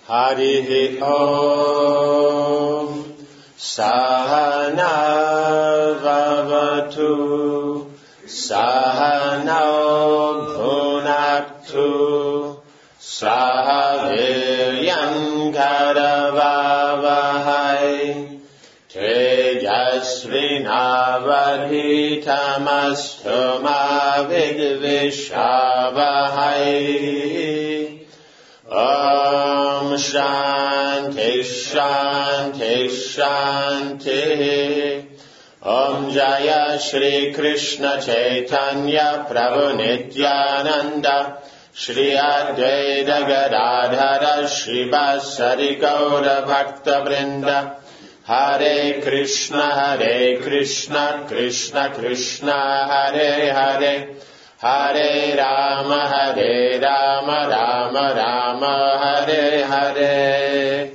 Harihi Om Sahana Vavatu Sahana Bhunaktu Sahaviryam Karavavahai Tejasvinavadhitamastu ma vidvishavahai. Om Shanti Shanti Shanti. Om Jaya Shri Krishna Chaitanya Prabhu Nityananda Shri Advaita Gadadhara Shri Vasari Gaura Bhakta Vrinda. Hare Krishna Krishna Krishna Hare Hare Hare Rama Rama Rama Hare Hare.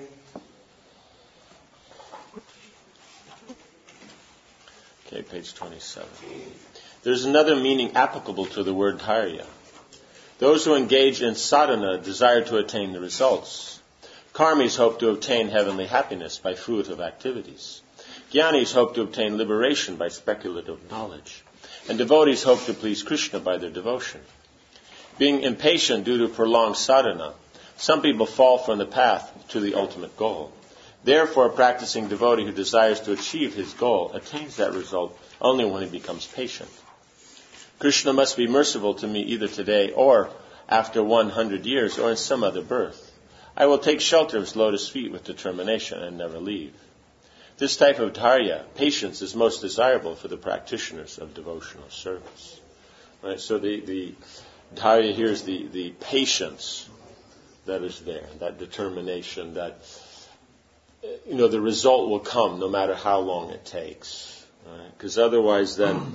Okay, page 27. There's another meaning applicable to the word dharya. Those who engage in sadhana desire to attain the results. Karmis hope to obtain heavenly happiness by fruitive activities. Jnanis hope to obtain liberation by speculative knowledge. And devotees hope to please Krishna by their devotion. Being impatient due to prolonged sadhana, some people fall from the path to the ultimate goal. Therefore, a practicing devotee who desires to achieve his goal attains that result only when he becomes patient. Krishna must be merciful to me either today or after 100 years or in some other birth. I will take shelter of his lotus feet with determination and never leave. This type of dharya, patience, is most desirable for the practitioners of devotional service. Right? So the dharya here is the patience that is there, that determination that the result will come no matter how long it takes. Because otherwise then,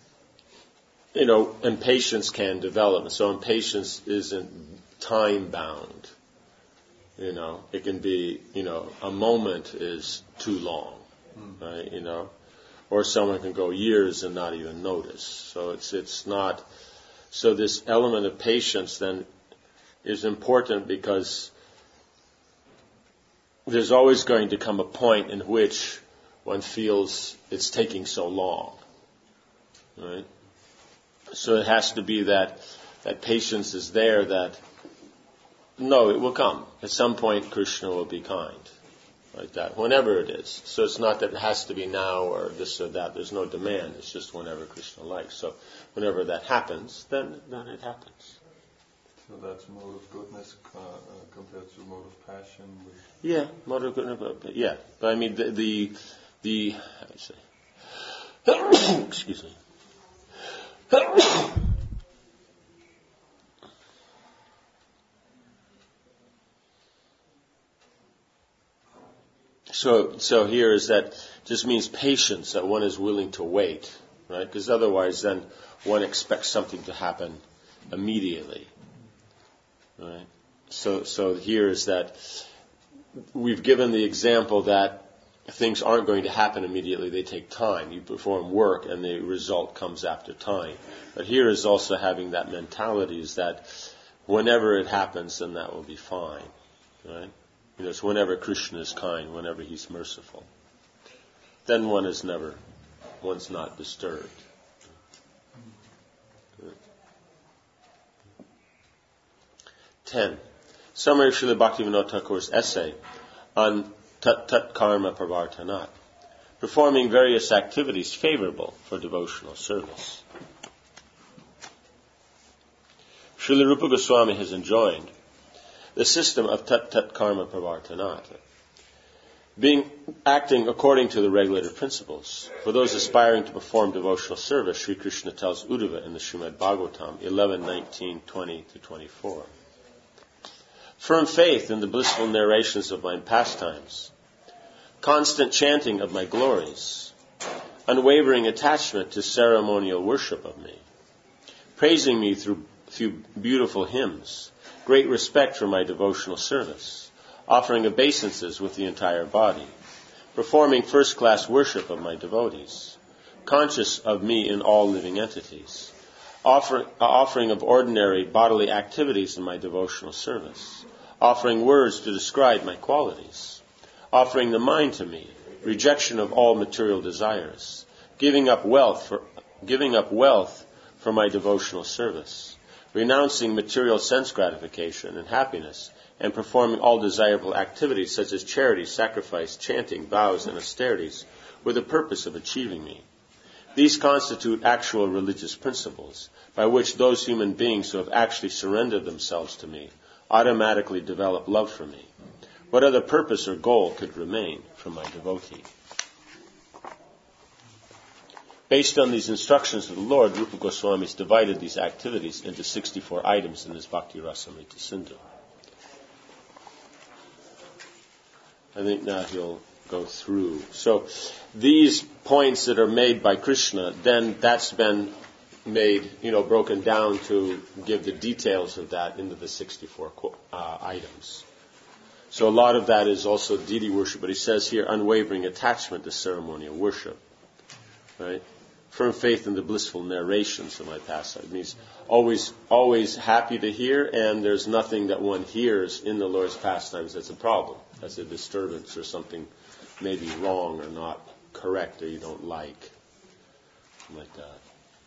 impatience can develop. And so impatience isn't time bound. It can be, a moment is too long, right? Or someone can go years and not even notice. So it's not, so this element of patience then is important because there's always going to come a point in which one feels it's taking so long, right? So it has to be that patience is there, that no, it will come. At some point, Krishna will be kind, like that, whenever it is. So it's not that it has to be now or this or that. There's no demand. It's just whenever Krishna likes. So whenever that happens, then it happens. So that's mode of goodness compared to mode of passion. Yeah, mode of goodness. Yeah, but I mean the how do you say? Excuse me. So here is that just means patience, that one is willing to wait, right? Because otherwise then one expects something to happen immediately, right? So here is that we've given the example that things aren't going to happen immediately, they take time. You perform work and the result comes after time. But here is also having that mentality is that whenever it happens, then that will be fine, right? It's whenever Krishna is kind, whenever he's merciful. Then one's not disturbed. 10. Summary of Srila Bhaktivinoda Thakur's essay on Tat Tat Karma Pravartanat, performing various activities favorable for devotional service. Srila Rupa Goswami has enjoined the system of Tat Tat Karma Pravartanat, acting according to the regulated principles. For those aspiring to perform devotional service, Sri Krishna tells Uddhava in the Srimad Bhagavatam 11:19-20-24. Firm faith in the blissful narrations of my pastimes, constant chanting of my glories, unwavering attachment to ceremonial worship of me, praising me through beautiful hymns, great respect for my devotional service, offering obeisances with the entire body, performing first-class worship of my devotees, conscious of me in all living entities, offering of ordinary bodily activities in my devotional service, offering words to describe my qualities, offering the mind to me, rejection of all material desires, giving up wealth for my devotional service, renouncing material sense gratification and happiness, and performing all desirable activities such as charity, sacrifice, chanting, vows, and austerities with the purpose of achieving me. These constitute actual religious principles by which those human beings who have actually surrendered themselves to me automatically develop love for me. What other purpose or goal could remain from my devotee? Based on these instructions of the Lord, Rupa Goswami has divided these activities into 64 items in his Bhakti Rasamrita Sindhu. I think now he'll go through. So these points that are made by Krishna, then that's been made, broken down to give the details of that into the 64 items. So a lot of that is also deity worship, but he says here unwavering attachment to ceremonial worship, right? Firm faith in the blissful narrations of my pastime. It means always happy to hear, and there's nothing that one hears in the Lord's pastimes that's a problem. That's a disturbance or something maybe wrong or not correct or you don't like. Something like that.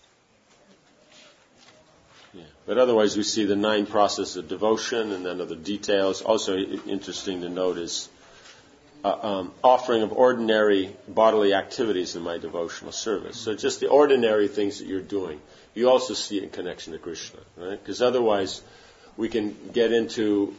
Yeah. But otherwise we see the 9 processes of devotion and then other details. Also interesting to note is offering of ordinary bodily activities in my devotional service. So just the ordinary things that you're doing, you also see it in connection to Krishna, right? Because otherwise we can get into,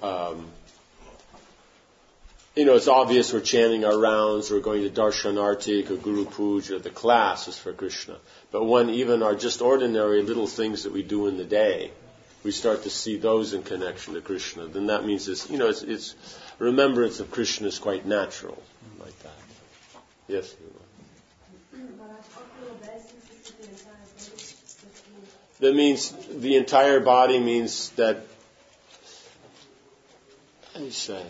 it's obvious we're chanting our rounds, we're going to Darshanartik or Guru Puja, the class is for Krishna. But when even our just ordinary little things that we do in the day, we start to see those in connection to Krishna, then that means it's remembrance of Krishna is quite natural, like that. Yes? That means the entire body means that, how do you say,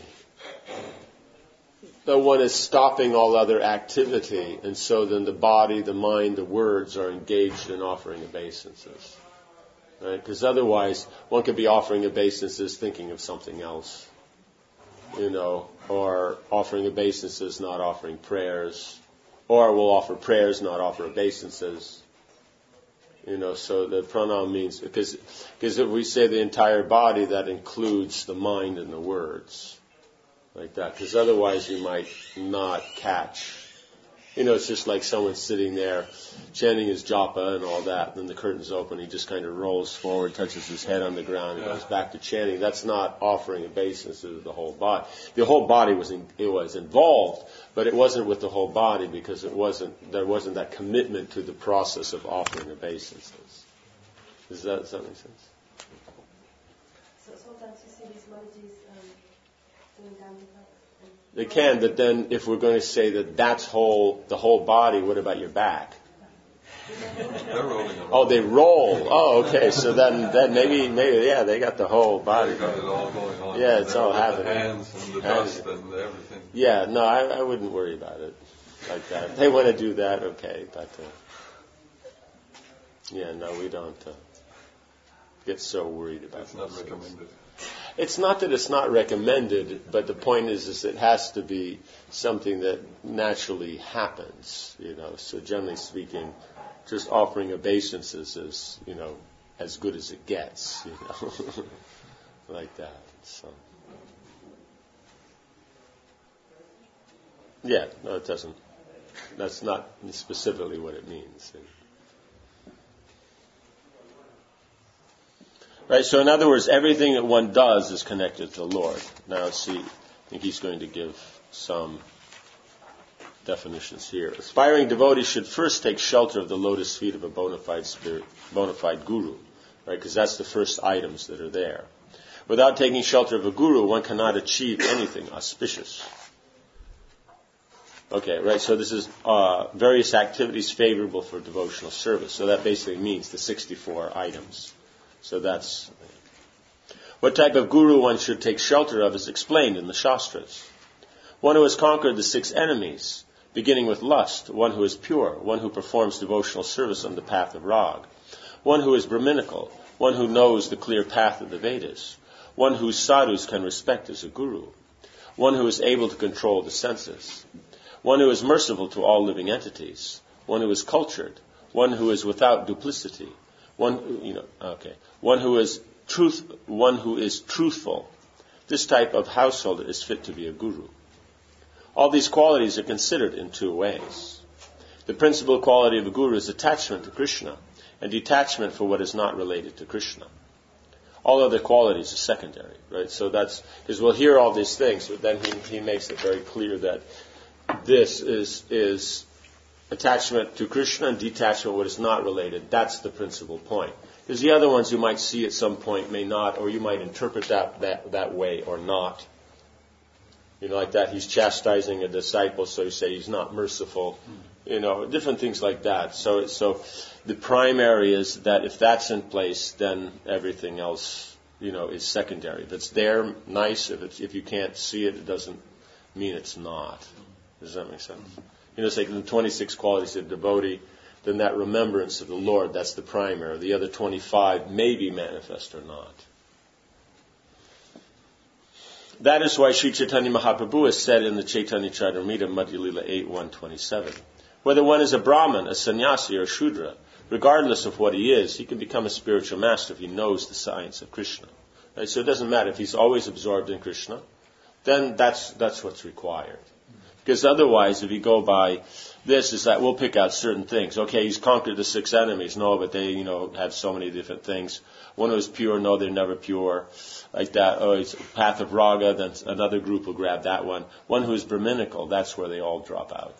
that one is stopping all other activity, and so then the body, the mind, the words are engaged in offering obeisances. Right? Because otherwise, one could be offering obeisances thinking of something else, or offering obeisances, not offering prayers, or we'll offer prayers, not offer obeisances. So the pranam means, because if we say the entire body, that includes the mind and the words, like that. Because otherwise you might not catch. It's just like someone sitting there chanting his japa and all that, and then the curtains open, he just kind of rolls forward, touches his head on the ground, and goes back to chanting. That's not offering obeisance to the whole body. The whole body was involved, but it wasn't with the whole body because there wasn't that commitment to the process of offering obeisances. Does that make sense? So sometimes you see these monkeys going down the back. They can, but then if we're going to say that that's the whole body, what about your back? They're rolling around. Oh, they roll. Oh, okay. So then maybe, yeah, they got the whole body. They got it all going on. Yeah, it's all happening. The hands and the dust and everything. Yeah, no, I wouldn't worry about it like that. If they want to do that, okay. But, no, we don't get so worried about It's not recommended. It's not that it's not recommended, but the point is it has to be something that naturally happens, So generally speaking, just offering obeisances is, as good as it gets, like that. So, yeah, no, it doesn't. That's not specifically what it means. Right, so in other words, everything that one does is connected to the Lord. Now, I think he's going to give some definitions here. Aspiring devotees should first take shelter of the lotus feet of a bona fide guru, right? Because that's the first items that are there. Without taking shelter of a guru, one cannot achieve anything auspicious. Okay, right, so this is various activities favorable for devotional service. So that basically means the 64 items. So that's what type of guru one should take shelter of is explained in the Shastras. One who has conquered the 6 enemies, beginning with lust, one who is pure, one who performs devotional service on the path of Rag, one who is Brahminical, one who knows the clear path of the Vedas, One whose sadhus can respect as a guru. One who is able to control the senses. One who is merciful to all living entities. One who is cultured. One who is without duplicity. One who is truthful. This type of householder is fit to be a guru. All these qualities are considered in two ways. The principal quality of a guru is attachment to Krishna and detachment for what is not related to Krishna. All other qualities are secondary, right? So that's, because we'll hear all these things, but then he makes it very clear that this is attachment to Krishna and detachment what is not related. That's the principal point. Because the other ones you might see at some point may not, or you might interpret that way or not. Like that, he's chastising a disciple, so you say he's not merciful. Different things like that. So the primary is that if that's in place, then everything else, is secondary. If it's there, nice. If you can't see it, it doesn't mean it's not. Does that make sense? It's like the 26 qualities of devotee, then that remembrance of the Lord, that's the primary. The other 25 may be manifest or not. That is why Sri Chaitanya Mahaprabhu has said in the Chaitanya Charitamrita, Madhya Lila 8:127, whether one is a Brahmin, a sannyasi, or a Shudra, regardless of what he is, he can become a spiritual master if he knows the science of Krishna. Right? So it doesn't matter if he's always absorbed in Krishna, then that's what's required. Because otherwise, if you go by this, is that we'll pick out certain things. Okay, he's conquered the 6 enemies. No, but they, have so many different things. One who is pure, no, they're never pure. Like that. Oh, it's path of raga, then another group will grab that one. One who is Brahminical, that's where they all drop out.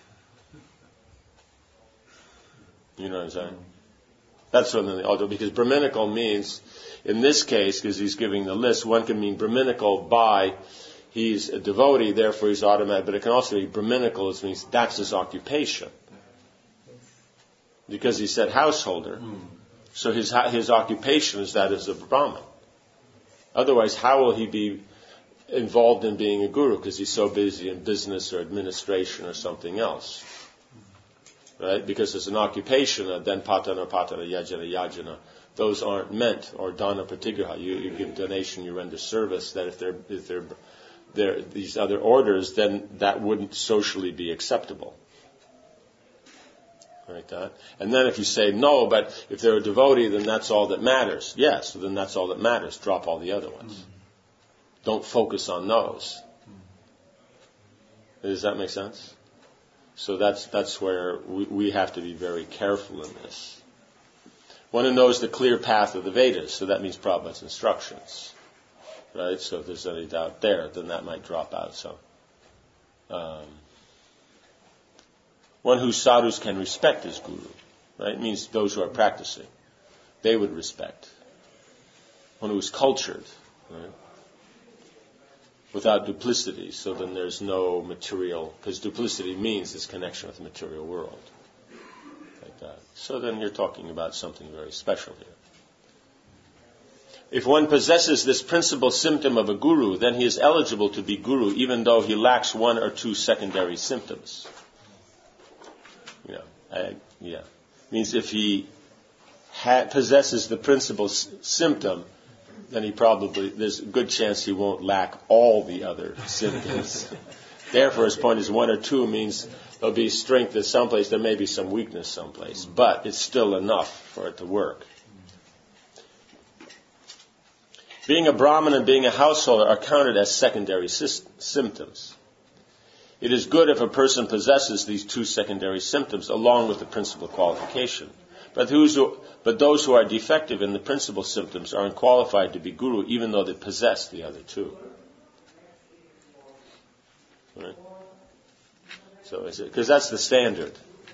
You know what I'm saying? That's what they all do. Because Brahminical means, in this case, because he's giving the list, one can mean Brahminical by he's a devotee, therefore he's automatic, but it can also be Brahminical, which means that's his occupation. Because he said householder, so his occupation is that as a Brahmin. Otherwise, how will he be involved in being a guru? Because he's so busy in business or administration or something else. Right? Because it's an occupation, then patana, yajana, those aren't meant, or dana pratigraha. You give donation, you render service, that if they're these other orders, then that wouldn't socially be acceptable. Right? That. And then if you say, no, but if they're a devotee, then that's all that matters. Yes, so then that's all that matters. Drop all the other ones. Don't focus on those. Does that make sense? So that's where we have to be very careful in this. One who knows the clear path of the Vedas, so that means Prabhupada's instructions. Right? So if there's any doubt there, then that might drop out. So, one whose sadhus can respect his guru, right? It means those who are practicing. They would respect. One who is cultured, right? Without duplicity, so then there's no material, because duplicity means this connection with the material world. Like that. So then you're talking about something very special here. If one possesses this principal symptom of a guru, then he is eligible to be guru even though he lacks 1 or 2 secondary symptoms. Means if he possesses the principal symptom, then there's a good chance he won't lack all the other symptoms. Therefore, his point is 1 or 2 means there'll be strength in some place, there may be some weakness someplace, but it's still enough for it to work. Being a Brahmin and being a householder are counted as secondary symptoms. It is good if a person possesses these 2 secondary symptoms along with the principal qualification. But those who are defective in the principal symptoms are unqualified to be guru even though they possess the other 2. Right? So because that's the standard.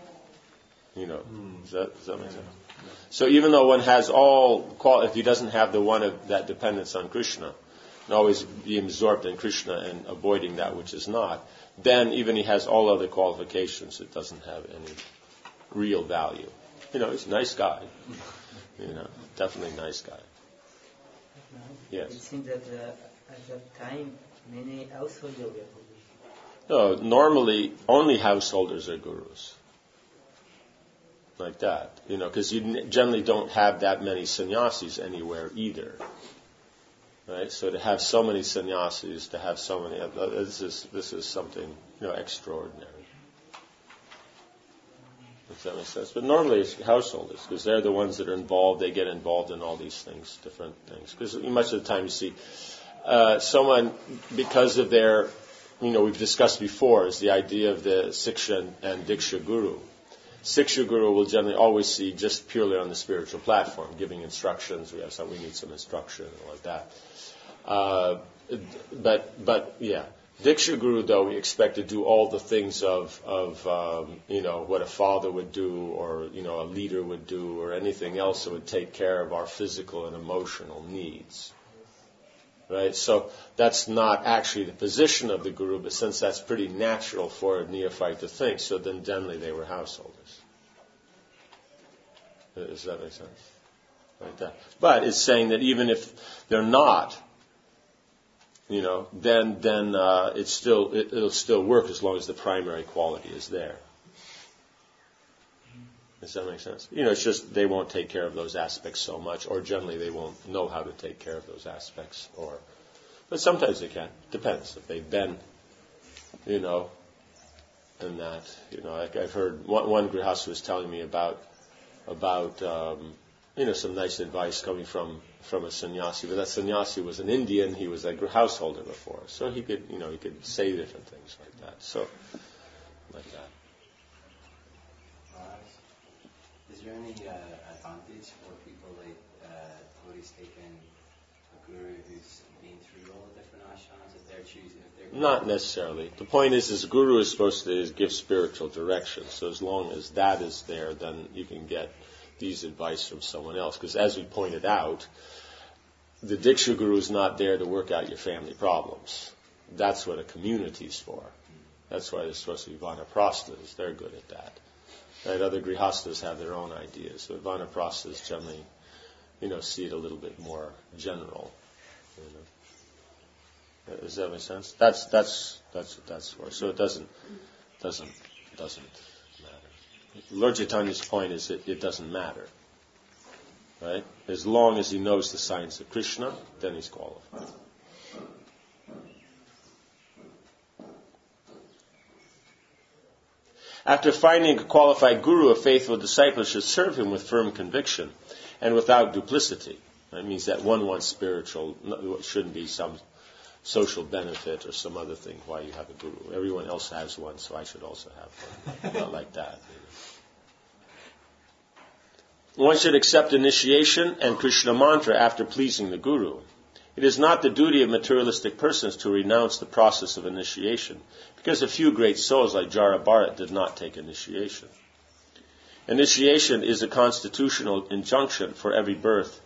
Does that make sense? So even though one has if he doesn't have the one of that dependence on Krishna, and always be absorbed in Krishna and avoiding that which is not, then even he has all other qualifications, it doesn't have any real value. He's a nice guy. Definitely a nice guy. Yes. It seems that at that time, many householders were gurus. No, normally only householders are gurus. Like that, because you generally don't have that many sannyasis anywhere either. Right? So to have so many sannyasis, to have so many, this is something, extraordinary. Does that make sense? But normally it's householders, because they're the ones that are involved. They get involved in all these things, different things. Because much of the time you see someone, because of their, we've discussed before, is the idea of the Siksha and Diksha Guru. Siksha Guru will generally always see just purely on the spiritual platform, giving instructions. We need some instruction and all like that. But yeah. Diksha Guru, though, we expect to do all the things of what a father would do, or a leader would do, or anything else that would take care of our physical and emotional needs. Right? So that's not actually the position of the Guru, but since that's pretty natural for a neophyte to think, so then generally they were householders. Does that make sense? Like that. But it's saying that even if they're not, then it'll still work as long as the primary quality is there. Does that make sense? It's just they won't take care of those aspects so much, or generally they won't know how to take care of those aspects. But sometimes they can. Depends if they've been, and that. Like I've heard one grihastha was telling me about some nice advice coming from a sannyasi, but that sannyasi was an Indian. He was a householder before, so he could say different things like that. So, like that. Is there any advantage for people like Gauri's taking a guru who's been through all the different ashrams if they're choosing? Not necessarily. The point is the guru is supposed to give spiritual direction. So as long as that is there, then you can get these advice from someone else. Because as we pointed out, the Diksha Guru is not there to work out your family problems. That's what a community is for. That's why there's supposed to be vanaprasthas. They're good at that. Right? Other grihasthas have their own ideas. So vanaprasthas generally, see it a little bit more general. Does that make sense? That's what that's for. So it doesn't matter. Lord Chaitanya's point is that it doesn't matter. Right? As long as he knows the science of Krishna, then he's qualified. After finding a qualified guru, a faithful disciple should serve him with firm conviction and without duplicity. That means that one wants spiritual, it shouldn't be some social benefit or some other thing why you have a guru. Everyone else has one, so I should also have one. Not like that. One should accept initiation and Krishna mantra after pleasing the guru. It is not the duty of materialistic persons to renounce the process of initiation, because a few great souls like Jara Bharat did not take initiation. Initiation is a constitutional injunction for every birth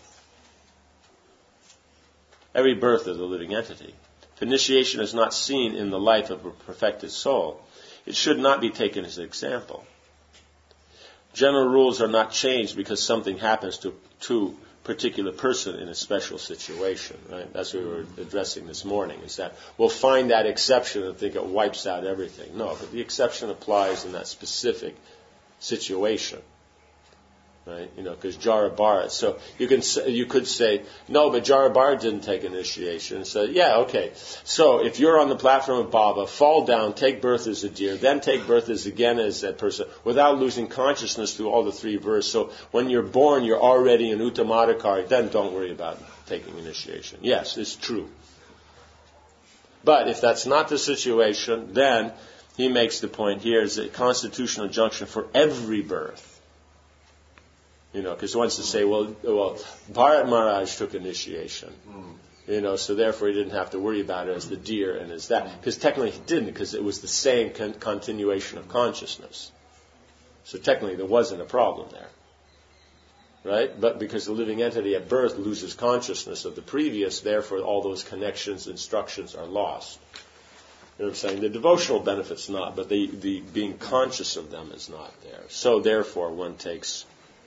of the living entity. If initiation is not seen in the life of a perfected soul, it should not be taken as an example. General rules are not changed because something happens to a particular person in a special situation. Right? That's what we were addressing this morning, is that we'll find that exception and think it wipes out everything. No, but the exception applies in that specific situation. Right? Because Jara Bharat. So you could say, no, but Jara Bharat didn't take initiation. And say, yeah, okay. So if you're on the platform of Baba, fall down, take birth as a deer, then take birth again as that person, without losing consciousness through all the three verses. So when you're born, you're already an Uttamadhikari, then don't worry about taking initiation. Yes, it's true. But if that's not the situation, then he makes the point here is a constitutional injunction for every birth. Because he wants to say, well, Bharat Maharaj took initiation. So therefore he didn't have to worry about it as the deer and as that. Because technically he didn't, because it was the same continuation of consciousness. So technically there wasn't a problem there. Right? But because the living entity at birth loses consciousness of the previous, therefore all those connections, instructions are lost. You know what I'm saying? The devotional benefit's not, but the being conscious of them is not there. So therefore one takes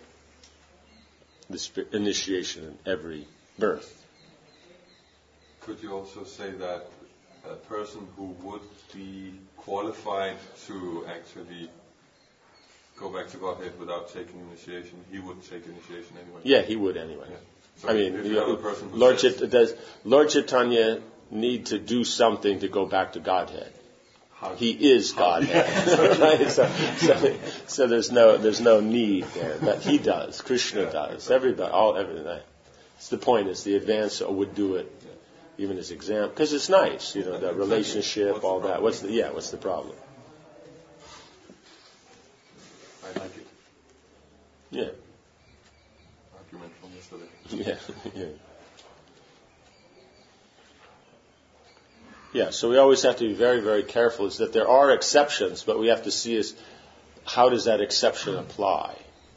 the initiation in every birth. Could you also say that a person who would be qualified to actually go back to Godhead without taking initiation, he would take initiation anyway? Yeah, he would anyway. So I mean, if you have a person who does Lord Chaitanya need to do something to go back to Godhead? He is Godhead. Right? So there's no need there, but he does. Krishna does. Everybody, everything. It's the point is the advanced would do it, even as example, because it's nice, that relationship, all that. What's the problem? I like it. Yeah. Argument from yesterday. Yeah. Yeah, so we always have to be very, very careful is that there are exceptions, but we have to see is how does that exception apply?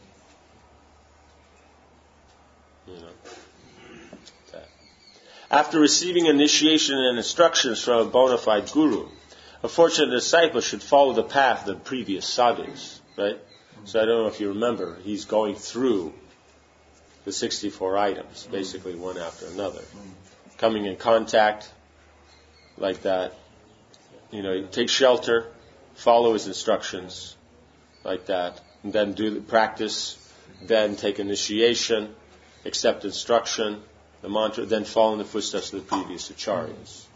Okay. After receiving initiation and instructions from a bona fide guru, a fortunate disciple should follow the path of the previous sadhus, right? So I don't know if you remember, he's going through the 64 items, basically one after another. Coming in contact, like that. Take shelter, follow his instructions, like that, and then do the practice, then take initiation, accept instruction, the mantra, then follow in the footsteps of the previous acharyas.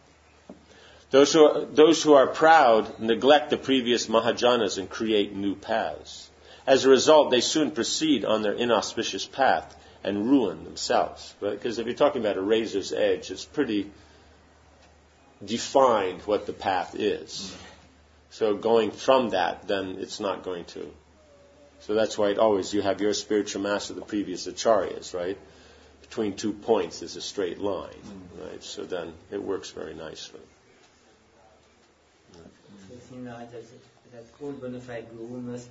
Those who are proud neglect the previous mahajanas and create new paths. As a result, they soon proceed on their inauspicious path and ruin themselves. Right? Because if you're talking about a razor's edge, it's pretty defined what the path is. So going from that, then it's not going to. So that's why you have your spiritual master, the previous acharyas, right? Between 2 points is a straight line, right? So then it works very nicely. So it seems that all bona fide guru must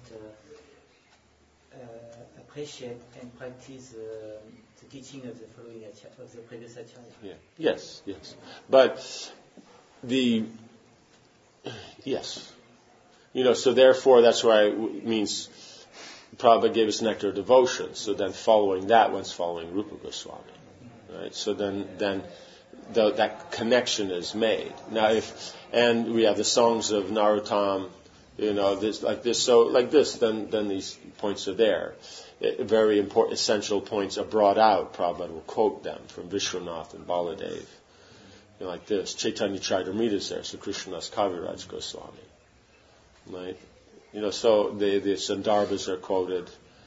appreciate and practice the teaching of the previous acharya. Yeah. Yes. But so therefore that's why it means Prabhupada gave us nectar of devotion. So then following that, one's following Rupa Goswami, right? So then that connection is made. Now and we have the songs of Narottam, this like this. So like this, then these points are there. Very important, essential points are brought out. Prabhupada will quote them from Vishwanath and Baladev. Like this, Chaitanya Charitamrita is there, so Krishnadas Kaviraj Goswami. Right? So the Sandarbhas are quoted,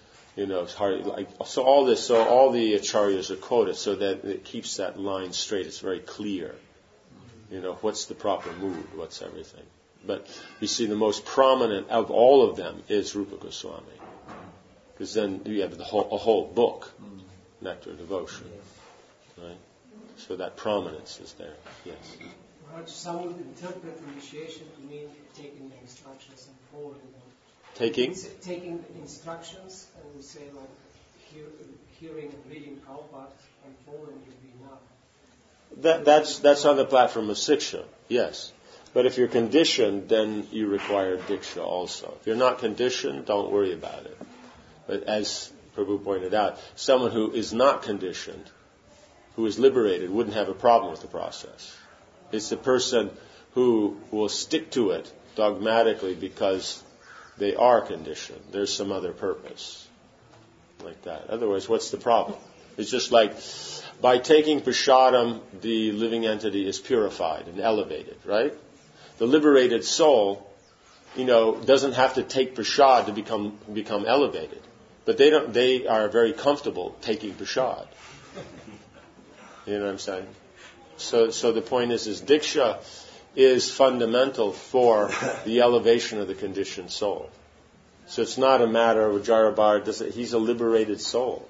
so all the acharyas are quoted so that it keeps that line straight, it's very clear. What's the proper mood, what's everything. But you see the most prominent of all of them is Rupa Goswami. Because then you have a whole book, Nectar of Devotion. Right? So that prominence is there. Yes. Some would interpret initiation to mean taking the instructions and following them. Taking the instructions and say like hearing and reading Prabhupada and following would be enough. That's on the platform of Siksha, yes. But if you're conditioned, then you require Diksha also. If you're not conditioned, don't worry about it. But as Prabhu pointed out, someone who is not conditioned, who is liberated, wouldn't have a problem with the process. It's the person who will stick to it dogmatically because they are conditioned. There's some other purpose. Like that. Otherwise, what's the problem? It's just like by taking prasadam, the living entity is purified and elevated, right? The liberated soul, doesn't have to take prasad to become elevated. But they are very comfortable taking prasad. You know what I'm saying? So the point is Diksha is fundamental for the elevation of the conditioned soul. So it's not a matter of Vajrabhar, he's a liberated soul.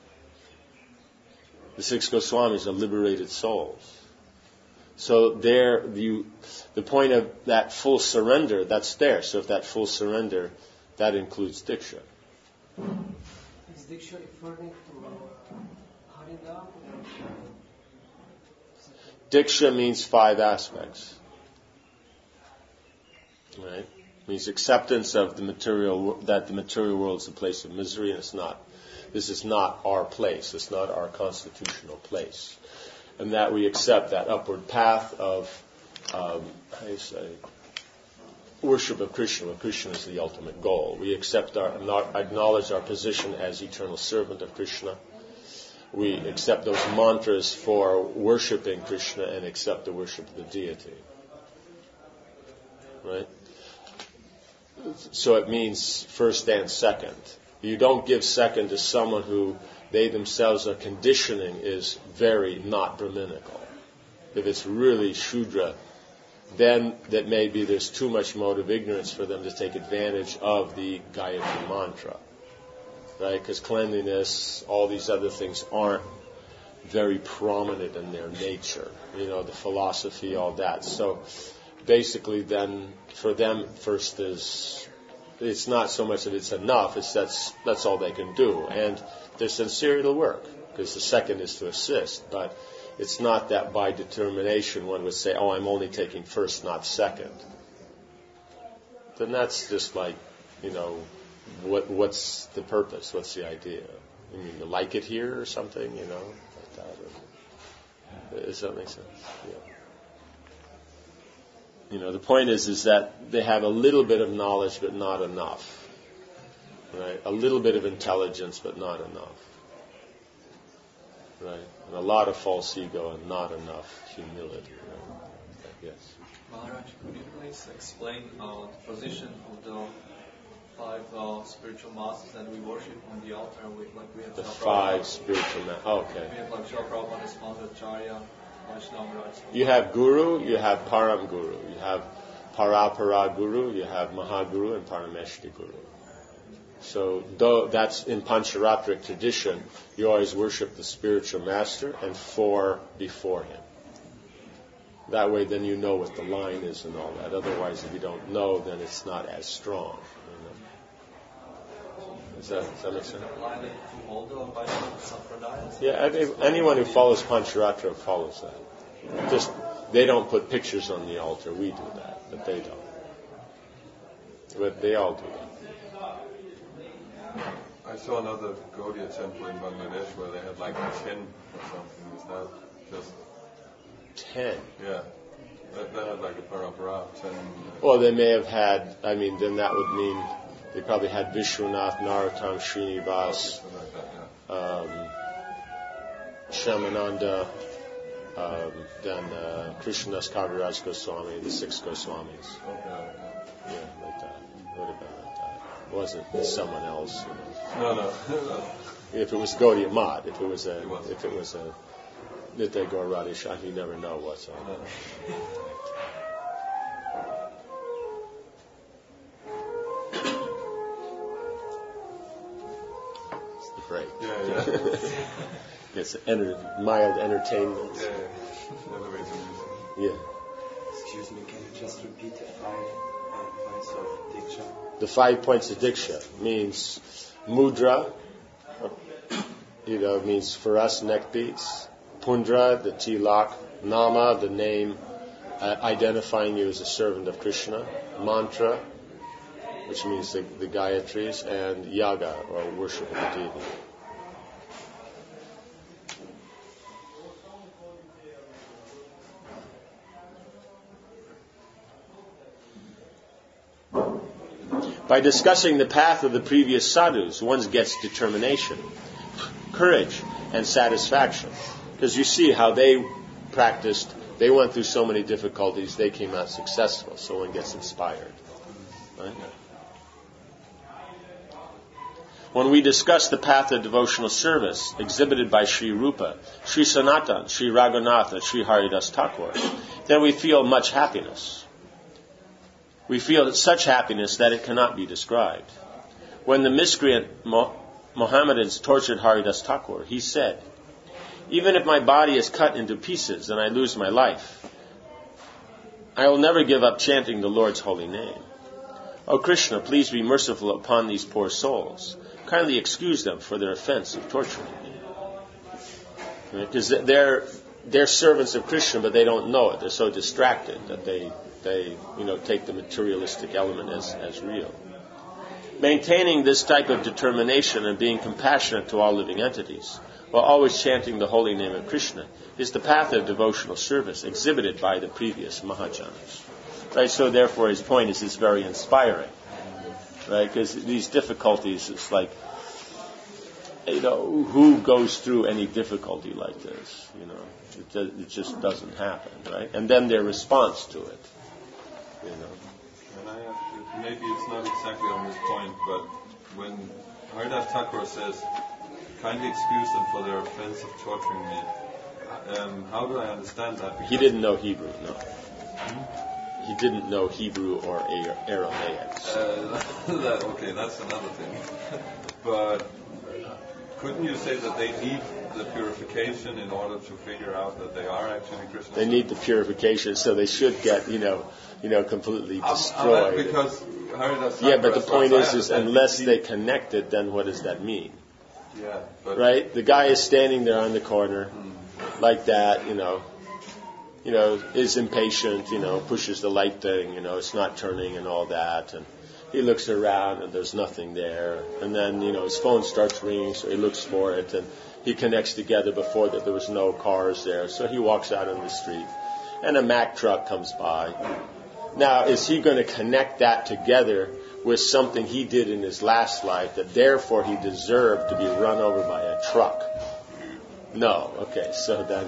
The 6 Goswamis are liberated souls. So the point of that full surrender, that's there. So if that full surrender, that includes Diksha. Is Diksha referring to Harinam? Diksha means 5 aspects. Right? It means acceptance of the material world is a place of misery, and this is not our place. It's not our constitutional place. And that we accept that upward path of, worship of Krishna, when Krishna is the ultimate goal. We acknowledge our position as eternal servant of Krishna. We accept those mantras for worshiping Krishna and accept the worship of the deity. Right? So it means first and second. You don't give second to someone who they themselves are conditioning is very not Brahminical. If it's really Shudra, then that maybe there's too much mode of ignorance for them to take advantage of the Gayatri mantra. Right? Because cleanliness, all these other things aren't very prominent in their nature. The philosophy, all that. So basically then, for them, first is, it's not so much that it's enough, it's that's all they can do. And their sincerity will work, because the second is to assist. But it's not that by determination one would say, oh, I'm only taking first, not second. Then that's just like, what's the purpose? What's the idea? You mean to like it here or something, like that? Does that make sense? Yeah. The point is that they have a little bit of knowledge, but not enough. Right? A little bit of intelligence, but not enough. Right? And a lot of false ego and not enough humility. Right? Yes. Maharaj, could you please explain the position of the 5 spiritual masters that we worship on the altar? We have The Srila 5 Prabhupada. spiritual masters. Oh, okay. We have Srila Prabhupada, Smandracharya, Vaishnava. You have Guru, you have Param Guru, you have Parapara Guru, you have Mahaguru and Parameshti Guru. So though that's in Pancharatric tradition, you always worship the spiritual master and 4 before him. That way then you know what the line is and all that. Otherwise, if you don't know, then it's not as strong. Does that make sense? Yeah, anyone who follows Pancharatra follows that. Just they don't put pictures on the altar. We do that, but they don't. But they all do that. I saw another Gaudiya temple in Bangladesh where they had like 10 or something. Is that just 10? Yeah. They had like a parapara 10. Well, they may have had. Then that would mean they probably had Vishwanath, Narottam, Srinivas, Shamananda, then Krishnadas Kaviraj Goswami, the 6 Goswamis. Okay. Yeah, like that. It would have been like that. It wasn't someone else. No. If it was Gaudiya Math, if it was a Nitya Gaur Radhesham, you never know what's on it. It's the break. Yeah. It's mild entertainment. Yeah. Excuse me, can you just repeat the 5 points of Diksha? The 5 points of Diksha means mudra, means for us neck beads. Pundra, the tilak. Nama, the name identifying you as a servant of Krishna. Mantra, which means the Gayatris. And yaga, or worship of the deity. By discussing the path of the previous sadhus, one gets determination, courage, and satisfaction. Because you see how they practiced, they went through so many difficulties, they came out successful, so one gets inspired. Right? When we discuss the path of devotional service exhibited by Sri Rupa, Sri Sanatan, Sri Raghunatha, Sri Haridas Thakur, then we feel much happiness. We feel such happiness that it cannot be described. When the miscreant Mohammedans tortured Haridas Thakur, he said, "Even if my body is cut into pieces and I lose my life, I will never give up chanting the Lord's holy name. O Krishna, please be merciful upon these poor souls. Kindly excuse them for their offense of torturing me." Because they're servants of Krishna, but they don't know it. They're so distracted that they take the materialistic element as real. Maintaining this type of determination and being compassionate to all living entities, while always chanting the holy name of Krishna, is the path of devotional service exhibited by the previous Mahajanas. Right? So therefore his point is it's very inspiring. Right? Because these difficulties, it's like, who goes through any difficulty like this? It just doesn't happen, right? And then their response to it, And I have maybe it's not exactly on this point, but when Haridas Thakur says, kindly excuse them for their offense of torturing me, how do I understand that? He didn't know Hebrew, no. He didn't know Hebrew or Aramaic. Okay, that's another thing. But couldn't you say that they need the purification in order to figure out that they are actually Christians? They need the purification, so they should get, completely destroyed. Because Haridas Thakur, yeah, but the point is unless they connect it, then what does that mean? Yeah, but right? The guy is standing there on the corner, like that, is impatient, pushes the light thing, it's not turning and all that, and he looks around and there's nothing there, and then, his phone starts ringing, so he looks for it, and he connects together before that there was no cars there, so he walks out on the street, and a Mack truck comes by. Now, is he going to connect that together with something he did in his last life that therefore he deserved to be run over by a truck? No. Okay, so then,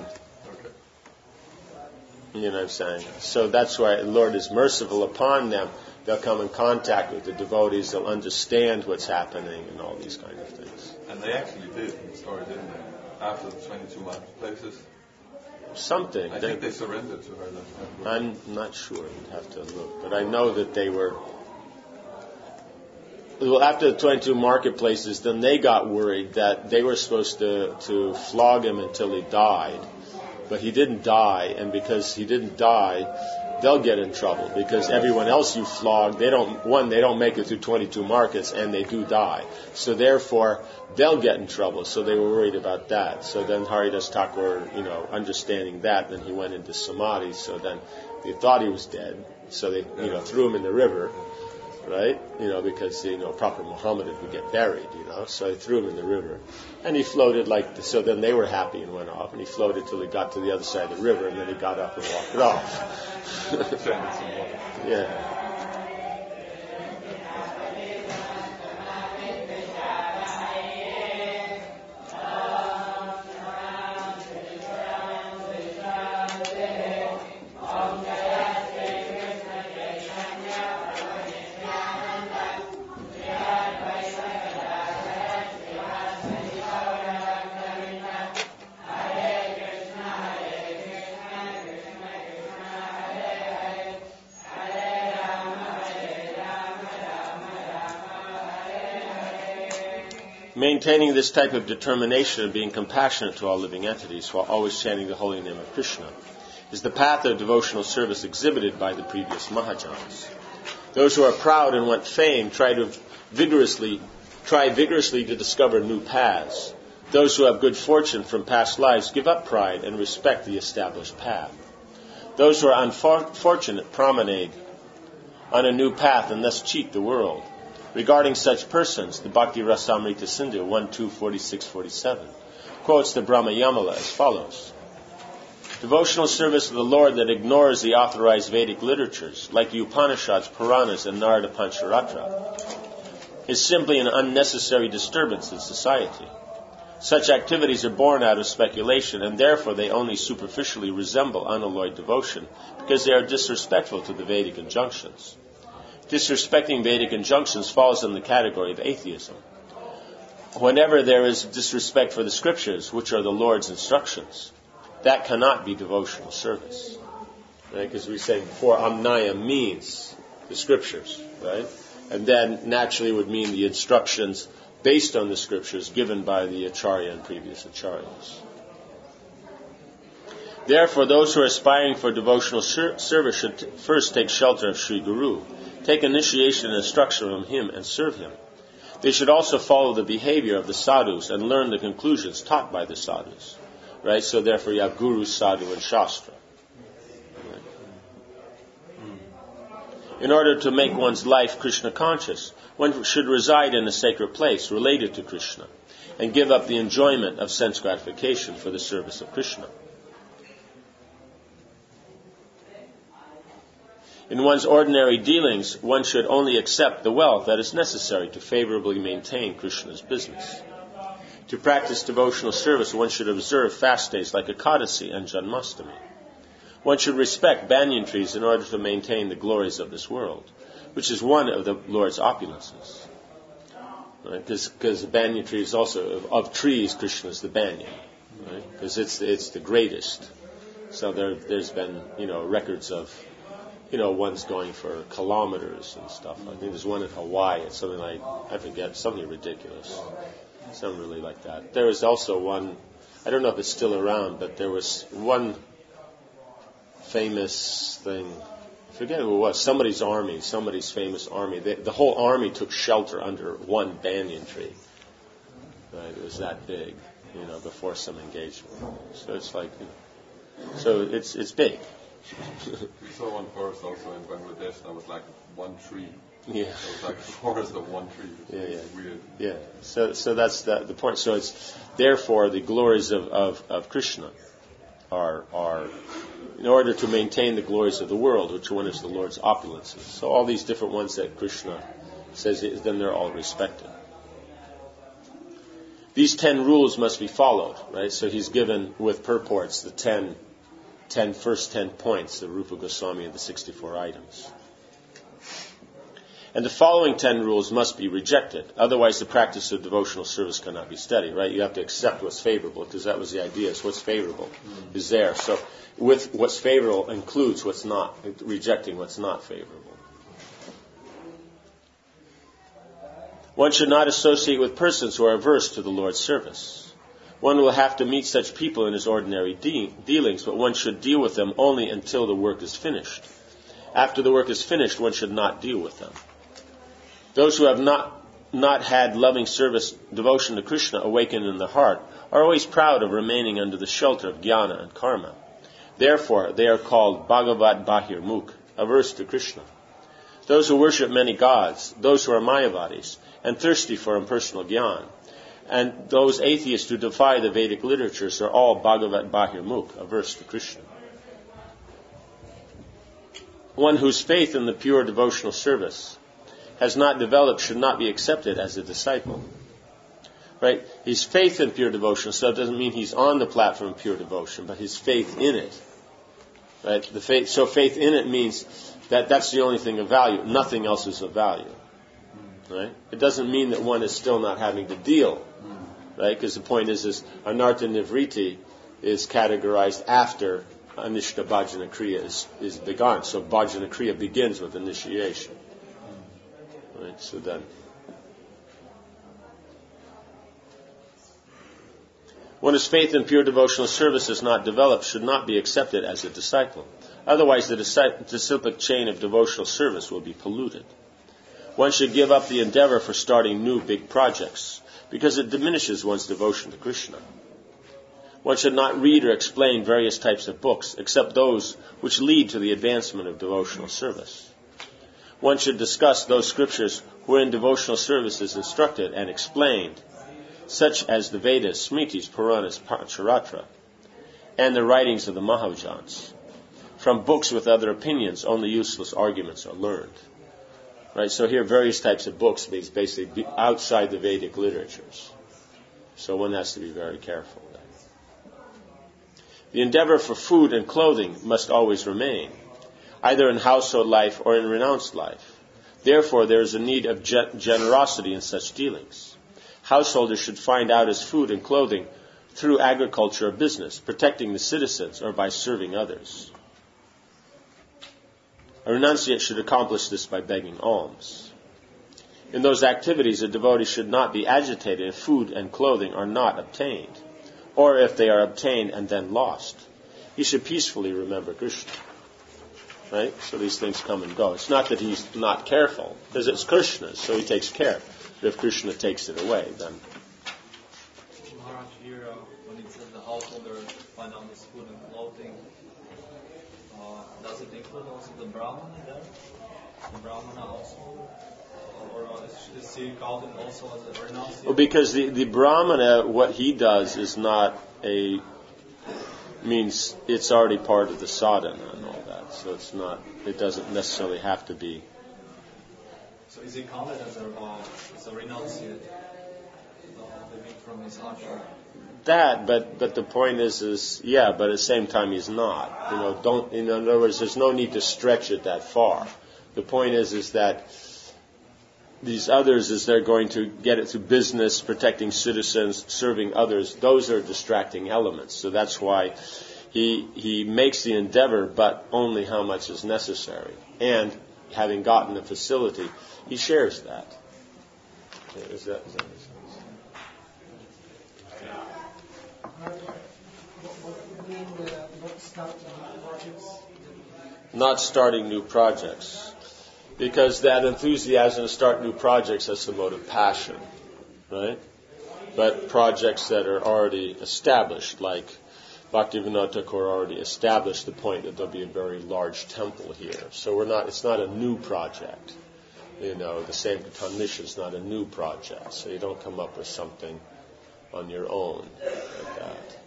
you know what I'm saying? So that's why the Lord is merciful upon them. They'll come in contact with the devotees. They'll understand what's happening and all these kind of things. And they actually did in the story, didn't they? After the 22 marketplaces? Something. I think they surrendered to her. I'm not sure. We'd have to look. But I know that they were... Well, after the 22 marketplaces, then they got worried that they were supposed to flog him until he died. But he didn't die, and because he didn't die, they'll get in trouble. Because everyone else you flog, they don't make it through 22 markets, and they do die. So therefore, they'll get in trouble. So they were worried about that. So then Haridas Thakur, understanding that, then he went into samadhi. So then they thought he was dead. So they, threw him in the river. Right? Because, proper Mohammedan would get buried, So they threw him in the river. And he floated so then they were happy and went off. And he floated till he got to the other side of the river, and then he got up and walked it off. Yeah. Maintaining this type of determination of being compassionate to all living entities while always chanting the holy name of Krishna is the path of devotional service exhibited by the previous Mahajans. Those who are proud and want fame try vigorously to discover new paths. Those who have good fortune from past lives give up pride and respect the established path. Those who are unfortunate promenade on a new path and thus cheat the world. Regarding such persons, the Bhakti Rasamrita Sindhu 1.2.46-47 quotes the Brahma Yamala as follows. Devotional service of the Lord that ignores the authorized Vedic literatures, like the Upanishads, Puranas, and Narada Pancharatra, is simply an unnecessary disturbance in society. Such activities are born out of speculation, and therefore they only superficially resemble unalloyed devotion, because they are disrespectful to the Vedic injunctions. Disrespecting Vedic injunctions falls in the category of atheism. Whenever there is disrespect for the scriptures, which are the Lord's instructions, that cannot be devotional service. Right? Because we say before, Amnaya means the scriptures, right? And then naturally would mean the instructions based on the scriptures given by the Acharya and previous Acharyas. Therefore, those who are aspiring for devotional service should first take shelter of Sri Guru, take initiation and instruction from him, and serve him. They should also follow the behavior of the sadhus and learn the conclusions taught by the sadhus. Right? So therefore you have Guru, Sadhu, and Shastra. Right? In order to make one's life Krishna conscious, one should reside in a sacred place related to Krishna and give up the enjoyment of sense gratification for the service of Krishna. In one's ordinary dealings, one should only accept the wealth that is necessary to favorably maintain Krishna's business. To practice devotional service, one should observe fast days like Ekadasi and Janmashtami. One should respect banyan trees in order to maintain the glories of this world, which is one of the Lord's opulences. Right? Because the banyan tree is also, of trees, Krishna is the banyan. Because it's the greatest. So there's been, records of, ones going for kilometers and stuff. I think there's one in Hawaii. It's something like, I forget, something ridiculous. Something really like that. There was also one, I don't know if it's still around, but there was one famous thing. I forget who it was. Somebody's famous army. The whole army took shelter under one banyan tree. Right? It was that big, before some engagement. So it's like, so it's big. We saw one forest also in Bangladesh that was like one tree. Yeah. It was like a forest of one tree. It was weird. Yeah. So that's the point. So it's therefore the glories of Krishna are in order to maintain the glories of the world, which one is the Lord's opulences. So all these different ones that Krishna says, then they're all respected. These 10 rules must be followed, right? So he's given with purports the first 10 points, the Rupa Goswami and the 64 items. And the following 10 rules must be rejected. Otherwise, the practice of devotional service cannot be steady, right? You have to accept what's favorable, because that was the idea, is what's favorable is there. So with what's favorable includes what's not, rejecting what's not favorable. One should not associate with persons who are averse to the Lord's service. One will have to meet such people in his ordinary dealings, but one should deal with them only until the work is finished. After the work is finished, one should not deal with them. Those who have not had loving service, devotion to Krishna awakened in the heart are always proud of remaining under the shelter of jnana and karma. Therefore, they are called Bhagavat Bahirmukh, averse to Krishna. Those who worship many gods, those who are Mayavadis, and thirsty for impersonal jnana, and those atheists who defy the Vedic literatures are all Bhagavat Bahirmukh, averse to Krishna. One whose faith in the pure devotional service has not developed should not be accepted as a disciple. Right? His faith in pure devotion, so it doesn't mean he's on the platform of pure devotion, but his faith in it. Right? Faith in it means that's the only thing of value. Nothing else is of value. Right? It doesn't mean that one is still not having to deal. Right? Because the point is Anartha Nivriti is categorized after Anishta Bhajana Kriya is begun. So Bhajana Kriya begins with initiation. Right, so then, one whose faith in pure devotional service is not developed should not be accepted as a disciple. Otherwise, the disciplic chain of devotional service will be polluted. One should give up the endeavor for starting new big projects, because it diminishes one's devotion to Krishna. One should not read or explain various types of books, except those which lead to the advancement of devotional service. One should discuss those scriptures wherein devotional service is instructed and explained, such as the Vedas, Smritis, Puranas, Pancharatra, and the writings of the Mahavajans. From books with other opinions, only useless arguments are learned. Right? So here, various types of books means basically outside the Vedic literatures. So one has to be very careful. The endeavor for food and clothing must always remain, either in household life or in renounced life. Therefore, there is a need of generosity in such dealings. Householders should find out his food and clothing through agriculture or business, protecting the citizens or by serving others. A renunciate should accomplish this by begging alms. In those activities, a devotee should not be agitated if food and clothing are not obtained, or if they are obtained and then lost. He should peacefully remember Krishna. Right? So these things come and go. It's not that he's not careful, because it's Krishna's, so he takes care. But if Krishna takes it away, then... Maharaj, here, when it says the householder find out his food and clothing, does it include also the Brahmana there? The Brahmana also? Or is he called it also as a renunciate? Well, because the Brahmana, what he does is not means it's already part of the sadhana and all that. So it doesn't necessarily have to be. So is he counted as a renunciate? living from his ashram. But the point is, yeah, but at the same time he's not. In other words, there's no need to stretch it that far. The point is that these others, as they're going to get it through business, protecting citizens, serving others, those are distracting elements. So that's why he makes the endeavor, but only how much is necessary. And having gotten the facility, he shares that. Is that make sense? What do you mean not start new projects? Not starting new projects. Because that enthusiasm to start new projects, that's the mode of passion, right? But projects that are already established, like Bhaktivinoda Thakur already established the point that there'll be a very large temple here. So it's not a new project. The same Kirtan Mission is not a new project. So you don't come up with something on your own like that.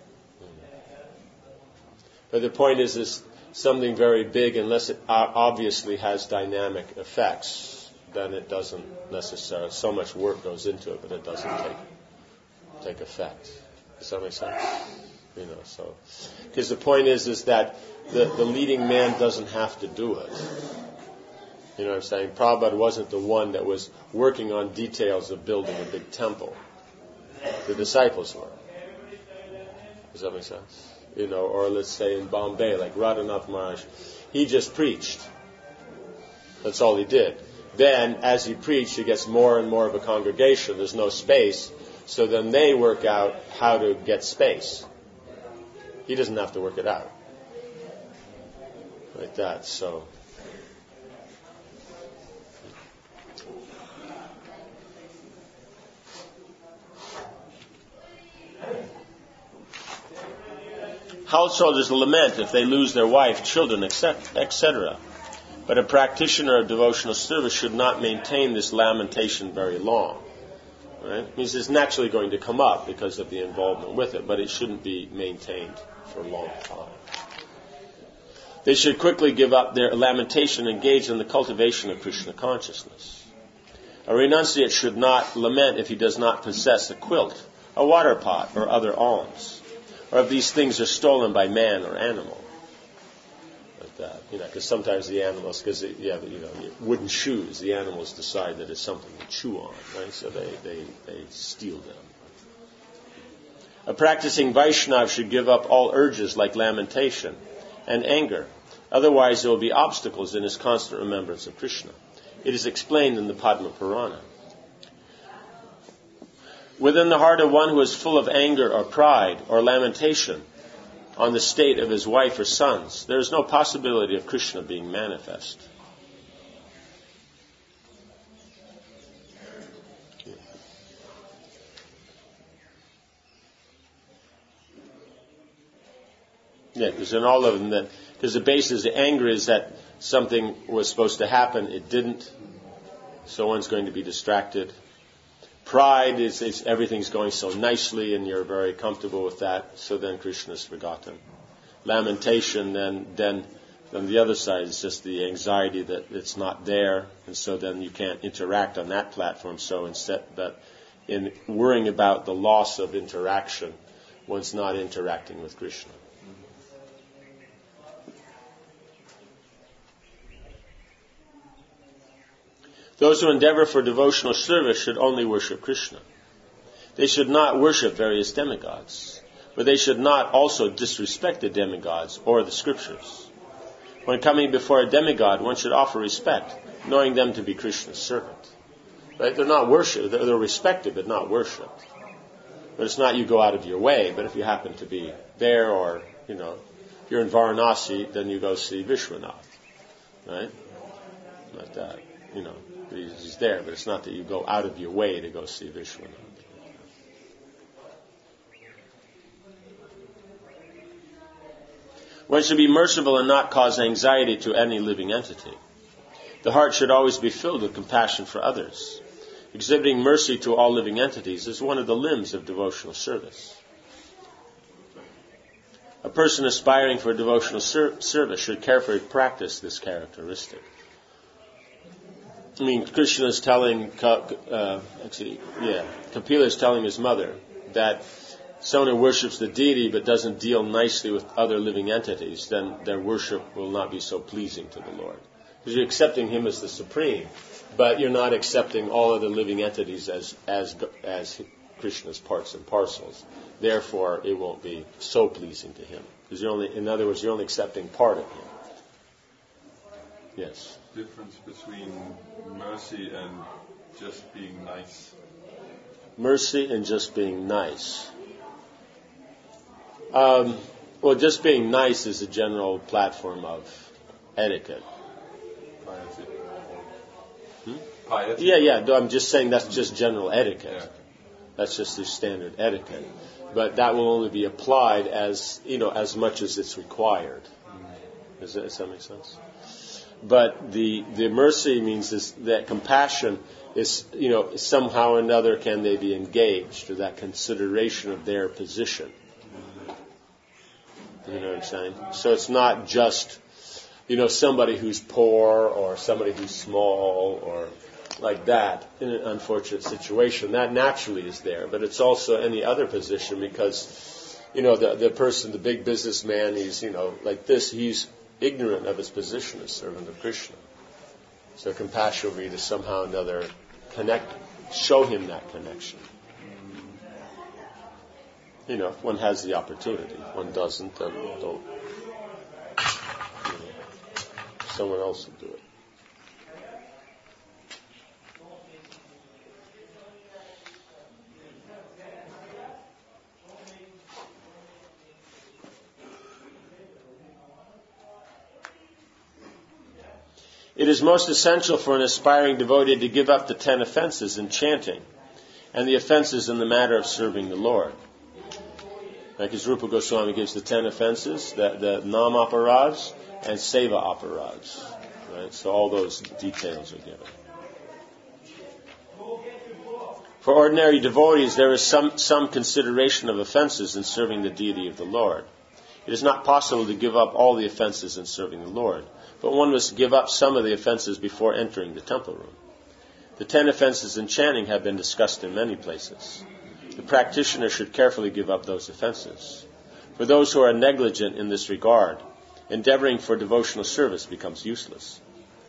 But the point is something very big, unless it obviously has dynamic effects, then it doesn't necessarily, so much work goes into it, but it doesn't take effect. Does that make sense? Because the point is that the leading man doesn't have to do it. You know what I'm saying? Prabhupada wasn't the one that was working on details of building a big temple. The disciples were. Does that make sense? Or let's say in Bombay, like Radhanath Maharaj, he just preached. That's all he did. Then, as he preached, he gets more and more of a congregation. There's no space. So then they work out how to get space. He doesn't have to work it out. Like that, so... Householders lament if they lose their wife, children, etc. But a practitioner of devotional service should not maintain this lamentation very long. Right? It means it's naturally going to come up because of the involvement with it, but it shouldn't be maintained for a long time. They should quickly give up their lamentation and engage in the cultivation of Krishna consciousness. A renunciate should not lament if he does not possess a quilt, a water pot, or other alms, or if these things are stolen by man or animal. Like that. Because sometimes the animals, wooden shoes, the animals decide that it's something to chew on, right? So they steal them. A practicing Vaishnava should give up all urges like lamentation and anger. Otherwise there will be obstacles in his constant remembrance of Krishna. It is explained in the Padma Purana. Within the heart of one who is full of anger or pride or lamentation on the state of his wife or sons, there is no possibility of Krishna being manifest. Yeah, because in all of them, because the basis of anger is that something was supposed to happen, it didn't, so one's going to be distracted. Pride is everything's going so nicely and you're very comfortable with that, so then Krishna is forgotten. Lamentation, then the other side is just the anxiety that it's not there, and so then you can't interact on that platform. So instead, that in worrying about the loss of interaction, one's not interacting with Krishna. Those who endeavor for devotional service should only worship Krishna. They should not worship various demigods, but they should not also disrespect the demigods or the scriptures. When coming before a demigod, one should offer respect, knowing them to be Krishna's servant. Right? They're not worshipped, they're respected, but not worshipped. But it's not you go out of your way, but if you happen to be there, or, if you're in Varanasi, then you go see Vishwanath. Right? Like that, He's there, but it's not that you go out of your way to go see Vishwanath. One should be merciful and not cause anxiety to any living entity. The heart should always be filled with compassion for others. Exhibiting mercy to all living entities is one of the limbs of devotional service. A person aspiring for devotional service should carefully practice this characteristic. I mean, Krishna is telling, Kapila is telling his mother that someone who worships the deity but doesn't deal nicely with other living entities, then their worship will not be so pleasing to the Lord. Because you're accepting him as the supreme, but you're not accepting all other living entities as Krishna's parts and parcels. Therefore, it won't be so pleasing to him. Because in other words, you're only accepting part of him. Yes. Difference between mercy and just being nice. Mercy and just being nice. Well, just being nice is a general platform of etiquette. Piety. Yeah. I'm just saying that's just general etiquette. Yeah. That's just the standard etiquette. But that will only be applied as much as it's required. Does that make sense? But the mercy means that compassion is, somehow or another can they be engaged, or that consideration of their position. You know what I'm saying? So it's not just, somebody who's poor or somebody who's small or like that in an unfortunate situation. That naturally is there. But it's also any other position because, the person, the big businessman, he's, like this, he's ignorant of his position as servant of Krishna. So compassion will be to somehow or another show him that connection. If one has the opportunity. If one doesn't, then don't. Someone else will do it. It is most essential for an aspiring devotee to give up the 10 offenses in chanting and the offenses in the matter of serving the Lord. Like as Rupa Goswami gives the 10 offenses, the Nam Aparads and Seva Aparads. Right? So all those details are given. For ordinary devotees, there is some consideration of offenses in serving the deity of the Lord. It is not possible to give up all the offenses in serving the Lord, but one must give up some of the offenses before entering the temple room. The 10 offenses in chanting have been discussed in many places. The practitioner should carefully give up those offenses. For those who are negligent in this regard, endeavoring for devotional service becomes useless.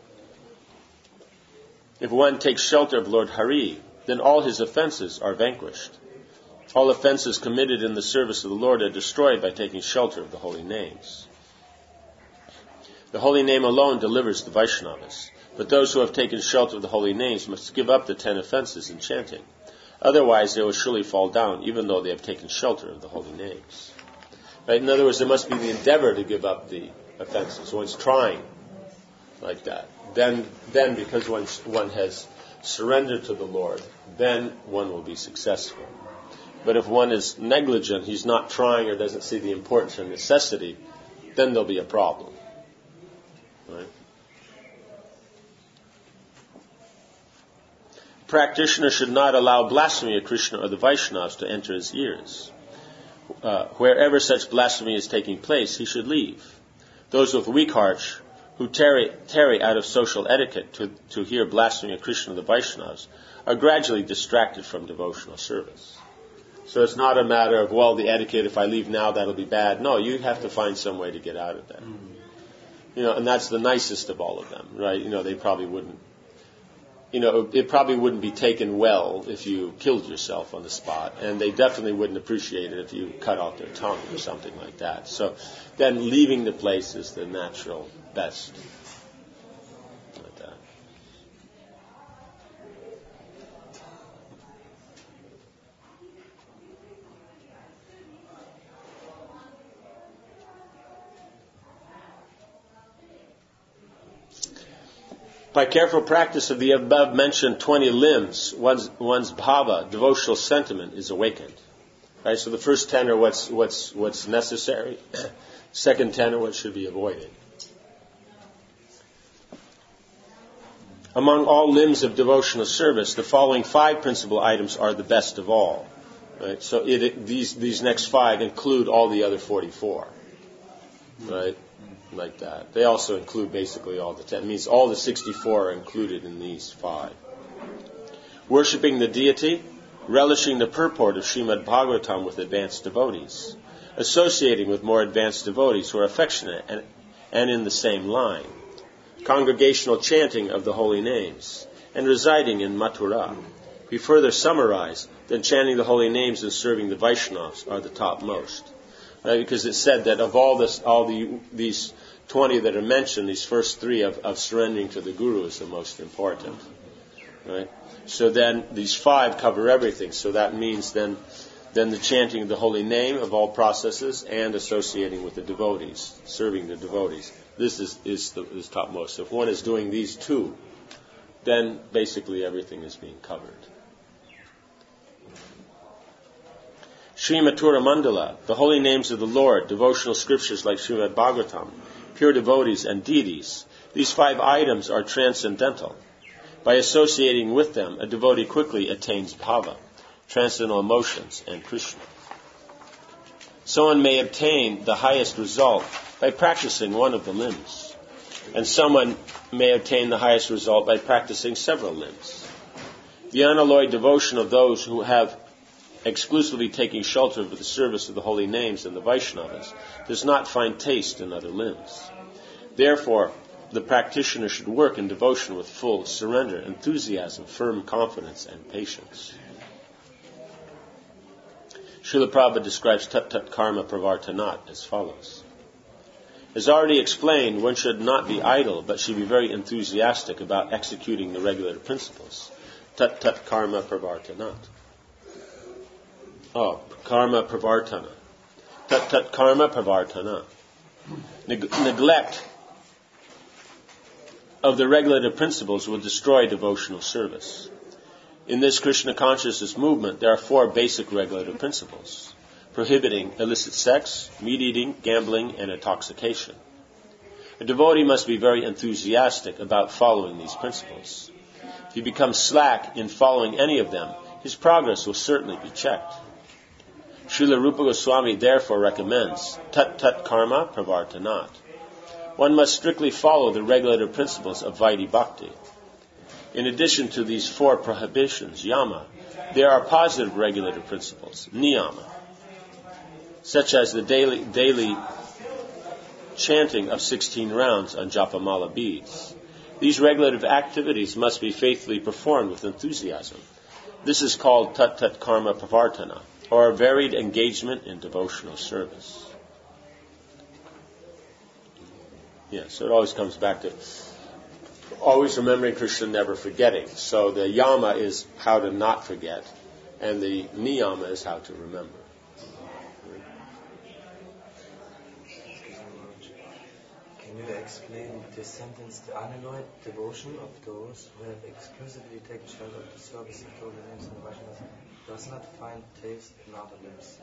If one takes shelter of Lord Hari, then all his offenses are vanquished. All offenses committed in the service of the Lord are destroyed by taking shelter of the holy names. The holy name alone delivers the Vaishnavas, but those who have taken shelter of the holy names must give up the 10 offenses in chanting. Otherwise, they will surely fall down, even though they have taken shelter of the holy names. Right? In other words, there must be the endeavor to give up the offenses. One's trying like that. Then because one has surrendered to the Lord, then one will be successful. But if one is negligent, he's not trying or doesn't see the importance or necessity, then there'll be a problem. Right? Practitioner should not allow blasphemy of Krishna or the Vaishnavas to enter his ears. Wherever such blasphemy is taking place, he should leave. Those with weak hearts who tarry out of social etiquette to hear blasphemy of Krishna or the Vaishnavas are gradually distracted from devotional service. So it's not a matter of, the etiquette, if I leave now, that'll be bad. No, you have to find some way to get out of that. And that's the nicest of all of them, right? They probably wouldn't, it probably wouldn't be taken well if you killed yourself on the spot, and they definitely wouldn't appreciate it if you cut off their tongue or something like that. So then leaving the place is the natural best. Like that. By careful practice of the above-mentioned 20 limbs, one's bhava, devotional sentiment, is awakened. Right. So the first 10 are what's necessary. Second 10 are what should be avoided. Among all limbs of devotional service, the following 5 principal items are the best of all. Right. So these next 5 include all the other 44. Right. like that. They also include basically all the 10. It means all the 64 are included in these 5. Worshipping the deity, relishing the purport of Srimad Bhagavatam with advanced devotees, associating with more advanced devotees who are affectionate and in the same line, congregational chanting of the holy names, and residing in Mathura. We further summarize that chanting the holy names and serving the Vaishnavas are the topmost. Because it said that of these 20 that are mentioned, these first 3 of surrendering to the Guru is the most important. Right? So then these 5 cover everything. So that means then the chanting of the holy name of all processes and associating with the devotees, serving the devotees. This is topmost. So if one is doing these 2, then basically everything is being covered. Sri Mathura Mandala, the holy names of the Lord, devotional scriptures like Srimad Bhagavatam, pure devotees and deities. These 5 items are transcendental. By associating with them, a devotee quickly attains bhava, transcendental emotions, and Krishna. Someone may obtain the highest result by practicing one of the limbs, and someone may obtain the highest result by practicing several limbs. The unalloyed devotion of those who have exclusively taking shelter of the service of the holy names and the Vaishnavas does not find taste in other limbs. Therefore, the practitioner should work in devotion with full surrender, enthusiasm, firm confidence, and patience. Srila Prabhupada describes tat karma pravartanat as follows. As already explained, one should not be idle, but should be very enthusiastic about executing the regulative principles. Tat karma pravartanat. Karma pravartana. Tat karma pravartana. Neglect of the regulative principles will destroy devotional service. In this Krishna consciousness movement, there are 4 basic regulative principles: prohibiting illicit sex, meat eating, gambling, and intoxication. A devotee must be very enthusiastic about following these principles. If he becomes slack in following any of them, his progress will certainly be checked. Srila Rupa Goswami therefore recommends tat karma pravartanat. One must strictly follow the regulative principles of Vaidhi Bhakti. In addition to these 4 prohibitions, yama, there are positive regulative principles, niyama, such as the daily chanting of 16 rounds on Japamala beads. These regulative activities must be faithfully performed with enthusiasm. This is called tat karma pravartana, or a varied engagement in devotional service. Yeah, so it always comes back to always remembering Krishna, never forgetting. So the yama is how to not forget, and the niyama is how to remember. Can you explain the sentence, the unalloyed devotion of those who have exclusively taken shelter of the service of holy names and Vaishnavas does not find taste in other limbs?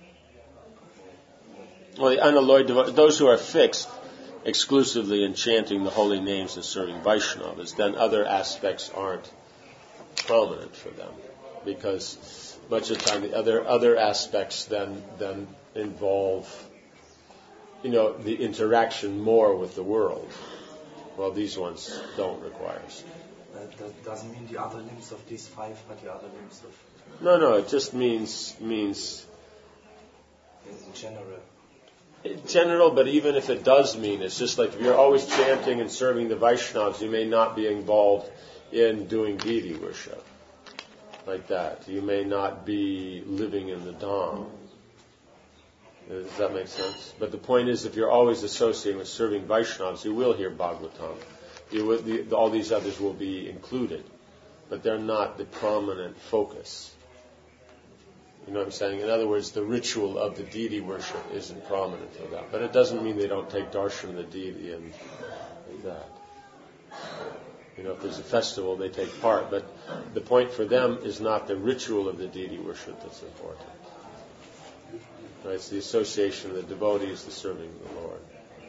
Well, the unalloyed those who are fixed exclusively in chanting the holy names and serving Vaishnavas, then other aspects aren't prominent for them, because much of the time the other aspects then involve, the interaction more with the world. Well, these ones don't require. That doesn't mean the other limbs of these 5 are the other limbs of... No, it just means in general. In general, but even if it does mean, it's just like if you're always chanting and serving the Vaishnavas, you may not be involved in doing deity worship. Like that. You may not be living in the Dham. Does that make sense? But the point is, if you're always associating with serving Vaishnavas, you will hear Bhagavatam. All these others will be included, but they're not the prominent focus. You know what I'm saying? In other words, the ritual of the deity worship isn't prominent for them. But it doesn't mean they don't take darshan of the deity and that. If there's a festival, they take part. But the point for them is not the ritual of the deity worship that's important. Right? It's the association of the devotees, the serving of the Lord.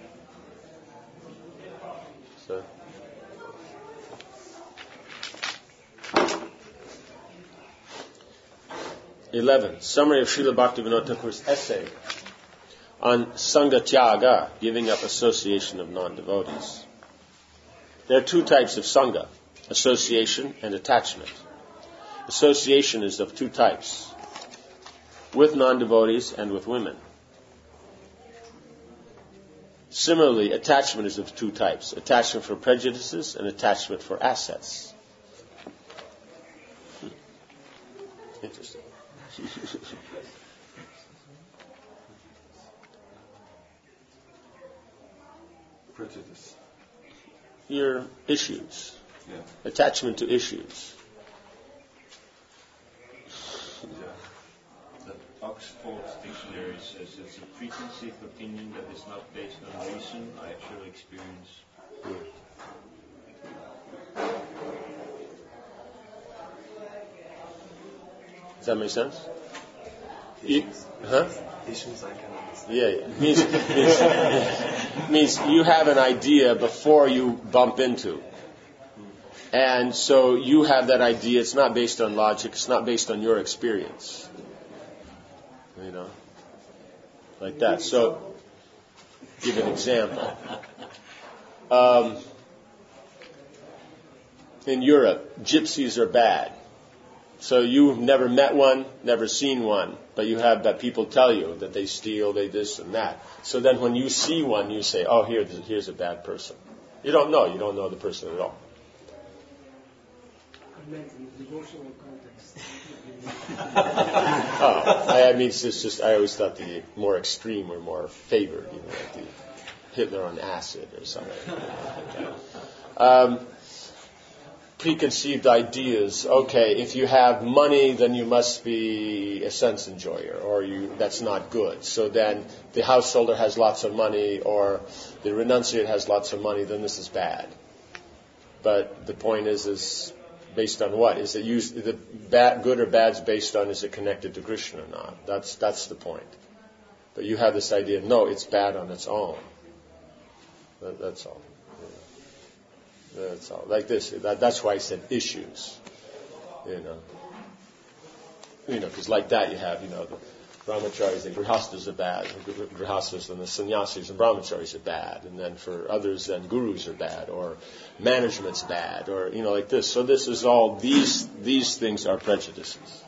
So. (11) Summary of Srila Bhaktivinoda Thakur's essay on Sangha Tyaga, giving up association of non-devotees. There are two types of Sangha, association and attachment. Association is of two types, with non-devotees and with women. Similarly, attachment is of two types, attachment for prejudices and attachment for assets. Interesting. Prejudice. Your issues. Yeah. Attachment to issues. Yeah. The Oxford Dictionary says it's a preconceived opinion that is not based on reason or actual experience. Does that make sense? Issues. Huh? Issues I can understand. Yeah. Means you have an idea before you bump into. And so you have that idea. It's not based on logic. It's not based on your experience. You know? Like that. So, give an example. In Europe, gypsies are bad. So you've never met one, never seen one, but you have that people tell you that they steal, they this and that. So then when you see one, you say, oh, here's a bad person. You don't know the person at all. I meant in devotional context. I mean, it's just, I always thought the more extreme were more favored, like the Hitler on acid or something like that. Preconceived ideas. Okay, if you have money, then you must be a sense enjoyer, or that's not good. So then the householder has lots of money, or the renunciate has lots of money, then this is bad. But the point is based on what? Is it the bad, good or bad is based on, is it connected to Krishna or not? That's the point. But you have this idea, no, it's bad on its own. That's all. That's all. Like this. That's why I said issues. Because like that you have, the brahmacharis, the grihastas are bad. The grihastas and the sannyasis and brahmacharis are bad. And then for others, then gurus are bad, or management's bad, or, like this. So this is all, these things are prejudices.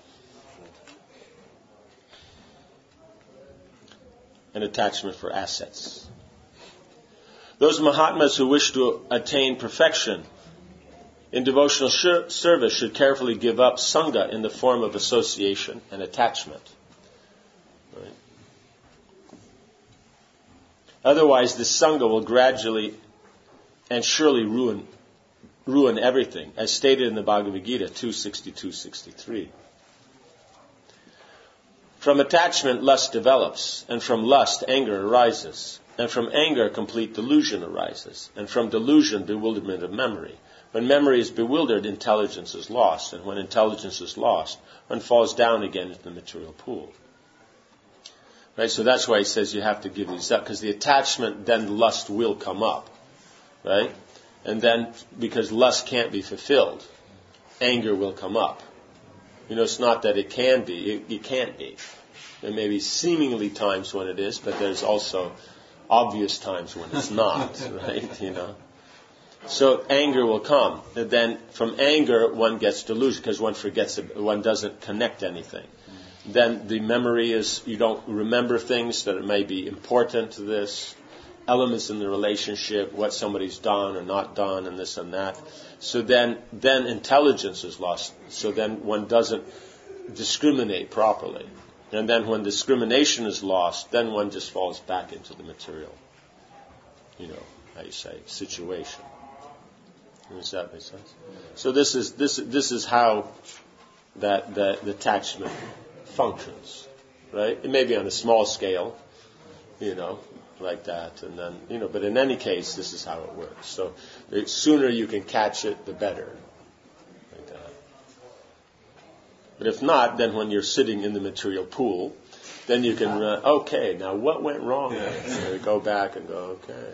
An attachment for assets. Those Mahatmas who wish to attain perfection in devotional service should carefully give up Sangha in the form of association and attachment. Right? Otherwise, this Sangha will gradually and surely ruin everything, as stated in the Bhagavad Gita 2:62-63. From attachment, lust develops, and from lust, anger arises. And from anger, complete delusion arises. And from delusion, bewilderment of memory. When memory is bewildered, intelligence is lost. And when intelligence is lost, one falls down again into the material pool. Right? So that's why he says you have to give these up. Because the attachment, then lust will come up. Right? And then, because lust can't be fulfilled, anger will come up. It's not that it can be. It can't be. There may be seemingly times when it is, but there's also obvious times when it's not, right? So anger will come. And then from anger, one gets delusion because one forgets it, one doesn't connect anything. Then the memory is, you don't remember things that may be important to this, elements in the relationship, what somebody's done or not done, and this and that. So then intelligence is lost. So then one doesn't discriminate properly. And then when discrimination is lost, then one just falls back into the material, situation. Does that make sense? So this is how the attachment functions, right? It may be on a small scale, like that, and then but in any case, this is how it works. So the sooner you can catch it, the better. But if not, then when you're sitting in the material pool, then you can, okay, now what went wrong? Yeah. Go back and go, okay.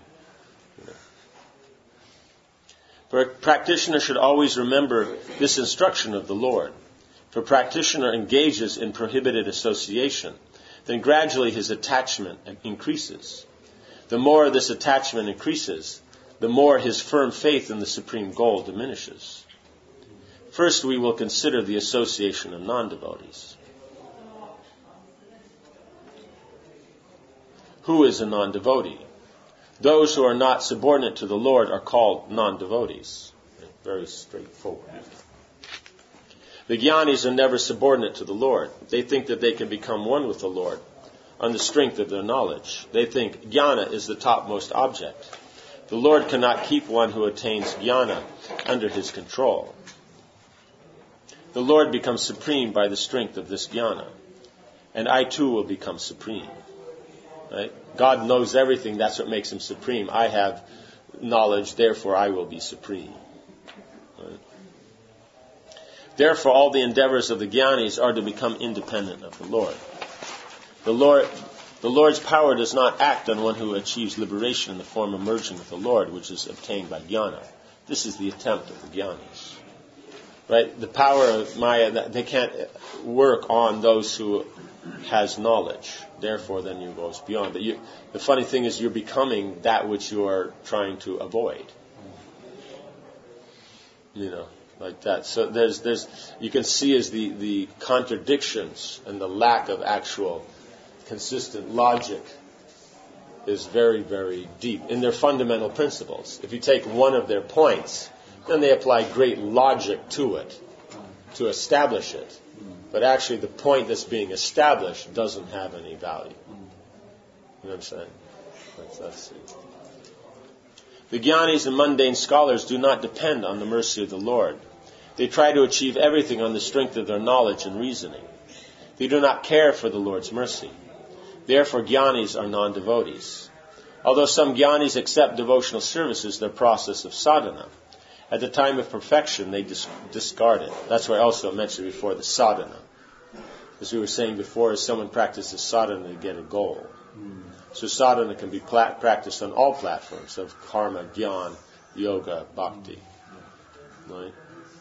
For a practitioner should always remember this instruction of the Lord. If a practitioner engages in prohibited association, then gradually his attachment increases. The more this attachment increases, the more his firm faith in the supreme goal diminishes. First, we will consider the association of non-devotees. Who is a non-devotee? Those who are not subordinate to the Lord are called non-devotees. Very straightforward. The jnanis are never subordinate to the Lord. They think that they can become one with the Lord on the strength of their knowledge. They think jnana is the topmost object. The Lord cannot keep one who attains jnana under his control. The Lord becomes supreme by the strength of this jnana, and I too will become supreme. Right? God knows everything, that's what makes him supreme. I have knowledge, therefore I will be supreme. Right? Therefore, all the endeavors of the jnanis are to become independent of the Lord. The Lord's power does not act on one who achieves liberation in the form of merging with the Lord, which is obtained by jnana. This is the attempt of the jnanis. Right? The power of Maya, they can't work on those who has knowledge. Therefore, then you goes beyond. But the funny thing is, you're becoming that which you are trying to avoid. Like that. So there's you can see as the contradictions and the lack of actual consistent logic is very, very deep in their fundamental principles. If you take one of their points, then they apply great logic to it, to establish it. But actually the point that's being established doesn't have any value. You know what I'm saying? Let's see. The jnanis and mundane scholars do not depend on the mercy of the Lord. They try to achieve everything on the strength of their knowledge and reasoning. They do not care for the Lord's mercy. Therefore, jnanis are non-devotees. Although some jnanis accept devotional service as their process of sadhana, at the time of perfection they discard it. That's why I also mentioned before the sadhana. As we were saying before, as someone practices sadhana to get a goal. So sadhana can be practiced on all platforms of karma, jnana, yoga, bhakti. Right?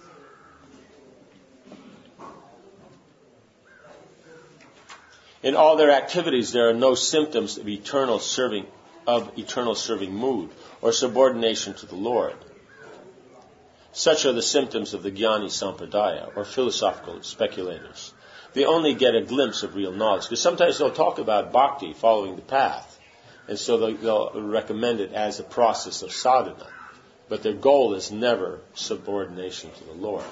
In all their activities, there are no symptoms of eternal serving mood or subordination to the Lord. Such are the symptoms of the Jnani Sampradaya, or philosophical speculators. They only get a glimpse of real knowledge. Because sometimes they'll talk about bhakti, following the path. And so they'll recommend it as a process of sadhana. But their goal is never subordination to the Lord.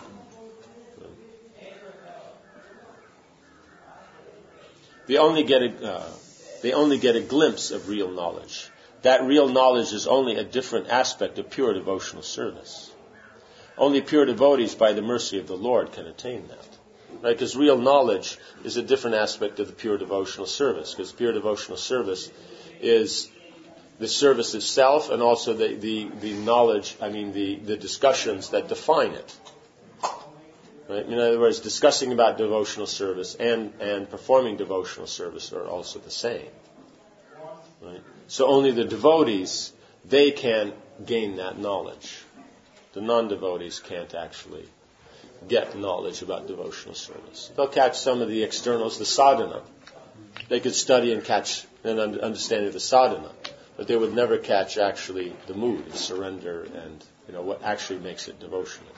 They only get a glimpse of real knowledge. That real knowledge is only a different aspect of pure devotional service. Only pure devotees, by the mercy of the Lord, can attain that. Right? Because real knowledge is a different aspect of the pure devotional service. Because pure devotional service is the service itself, and also the knowledge, the discussions that define it. Right? In other words, discussing about devotional service and performing devotional service are also the same. Right? So only the devotees, they can gain that knowledge. The non-devotees can't actually get knowledge about devotional service. They'll catch some of the externals, the sadhana. They could study and catch an understanding of the sadhana, but they would never catch actually the mood of surrender and what actually makes it devotional.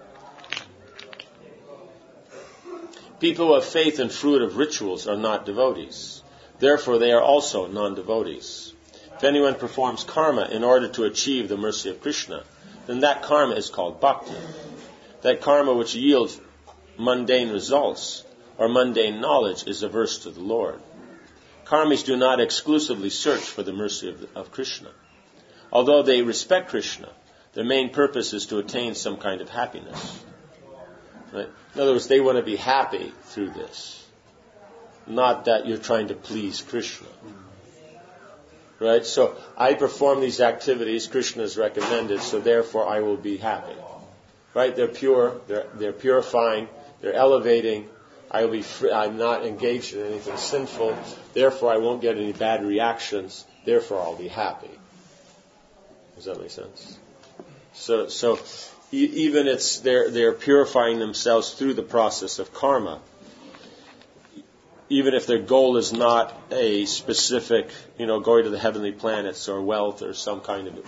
People who have faith and fruit of rituals are not devotees. Therefore, they are also non-devotees. If anyone performs karma in order to achieve the mercy of Krishna, then that karma is called bhakti. That karma which yields mundane results or mundane knowledge is averse to the Lord. Karmis do not exclusively search for the mercy of Krishna. Although they respect Krishna, their main purpose is to attain some kind of happiness. Right? In other words, they want to be happy through this. Not that you're trying to please Krishna. Right? So I perform these activities Krishna has recommended, so therefore I will be happy. Right? They're pure, they're purifying, they're elevating. I will be free, I'm not engaged in anything sinful, therefore I won't get any bad reactions, therefore I'll be happy. Does that make sense? So even they're purifying themselves through the process of karma. even if their goal is not a specific, going to the heavenly planets or wealth or some kind of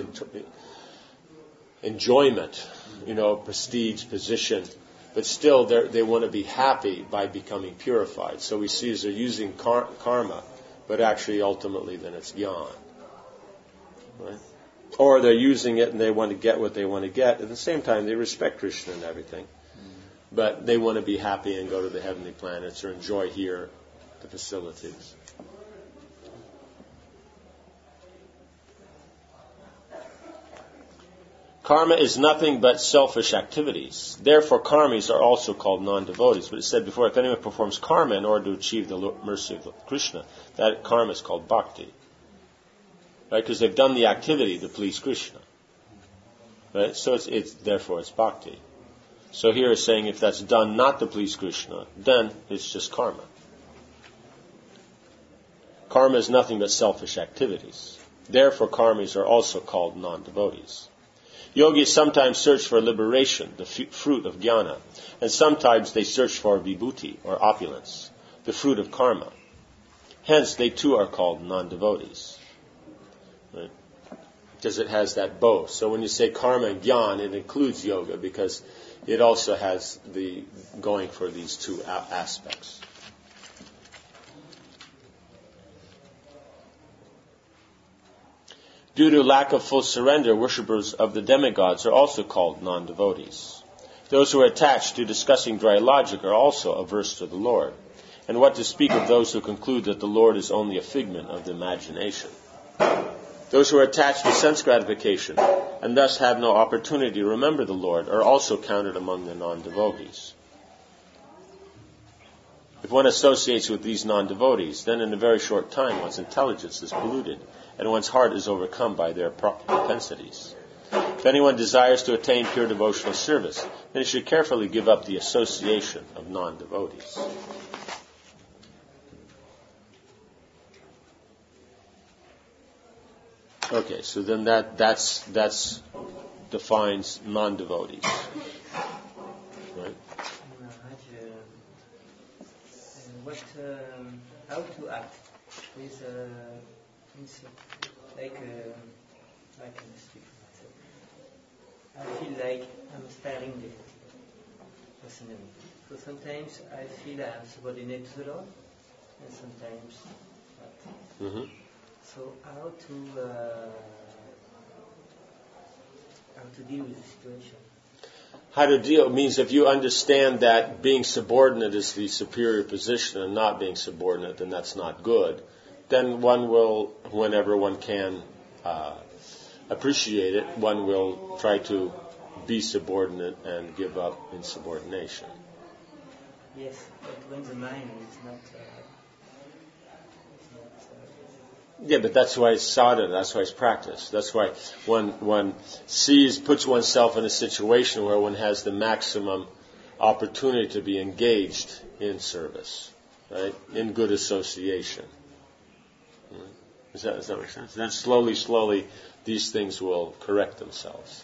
enjoyment, prestige, position, but still they want to be happy by becoming purified. So we see as they're using karma, but actually ultimately then it's gyan. Right? Or they're using it and they want to get what they want to get. At the same time, they respect Krishna and everything. But they want to be happy and go to the heavenly planets or enjoy here the facilities. Karma is nothing but selfish activities. Therefore, karmis are also called non-devotees. But it said before, if anyone performs karma in order to achieve the mercy of Krishna, that karma is called bhakti. Right? Because they've done the activity to please Krishna. Right? So therefore it's bhakti. So here it's saying if that's done not to please Krishna, then it's just karma. Karma is nothing but selfish activities. Therefore, karmis are also called non-devotees. Yogis sometimes search for liberation, the fruit of jnana, and sometimes they search for vibhuti, or opulence, the fruit of karma. Hence, they too are called non-devotees. Right? Because it has that both. So when you say karma and jnana, it includes yoga because it also has the going for these two aspects. Due to lack of full surrender, worshippers of the demigods are also called non-devotees. Those who are attached to discussing dry logic are also averse to the Lord. And what to speak of those who conclude that the Lord is only a figment of the imagination? Those who are attached to sense gratification and thus have no opportunity to remember the Lord are also counted among the non-devotees. If one associates with these non-devotees, then in a very short time one's intelligence is polluted and one's heart is overcome by their propensities. If anyone desires to attain pure devotional service, then he should carefully give up the association of non-devotees. Okay, so then that's defines non-devotees. Right? How to act with like in the street. I feel like I'm sparing the personally. So sometimes I feel I'm subordinate to the Lord, and sometimes not. Mm-hmm. So how to deal with the situation? How to deal means if you understand that being subordinate is the superior position and not being subordinate, then that's not good. Then one will, whenever one can appreciate it, one will try to be subordinate and give up insubordination. Yes, but when the mind is not... Yeah, but that's why it's sadhana, that's why it's practice. That's why one puts oneself in a situation where one has the maximum opportunity to be engaged in service, right? In good association. Does that make sense? Then slowly, these things will correct themselves.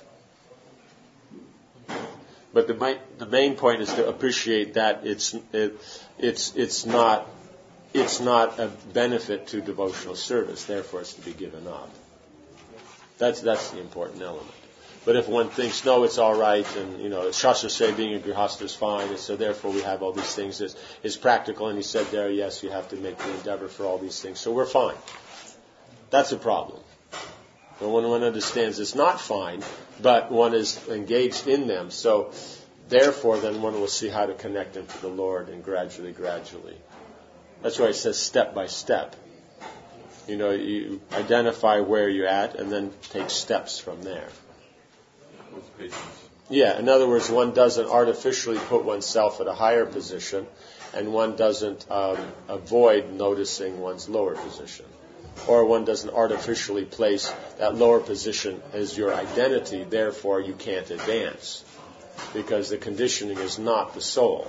But the main point is to appreciate that it's not a benefit to devotional service, therefore it's to be given up. That's the important element. But if one thinks, no, it's all right, and Shastra say being a grihastha is fine, and so therefore we have all these things, it's practical, and he said there, yes, you have to make the endeavor for all these things, so we're fine. That's a problem. But when one understands it's not fine, but one is engaged in them, so therefore then one will see how to connect them to the Lord, and gradually. That's why it says step by step. You identify where you're at and then take steps from there. With patience. Yeah, in other words, one doesn't artificially put oneself at a higher position and one doesn't avoid noticing one's lower position. Or one doesn't artificially place that lower position as your identity, therefore you can't advance. Because the conditioning is not the soul.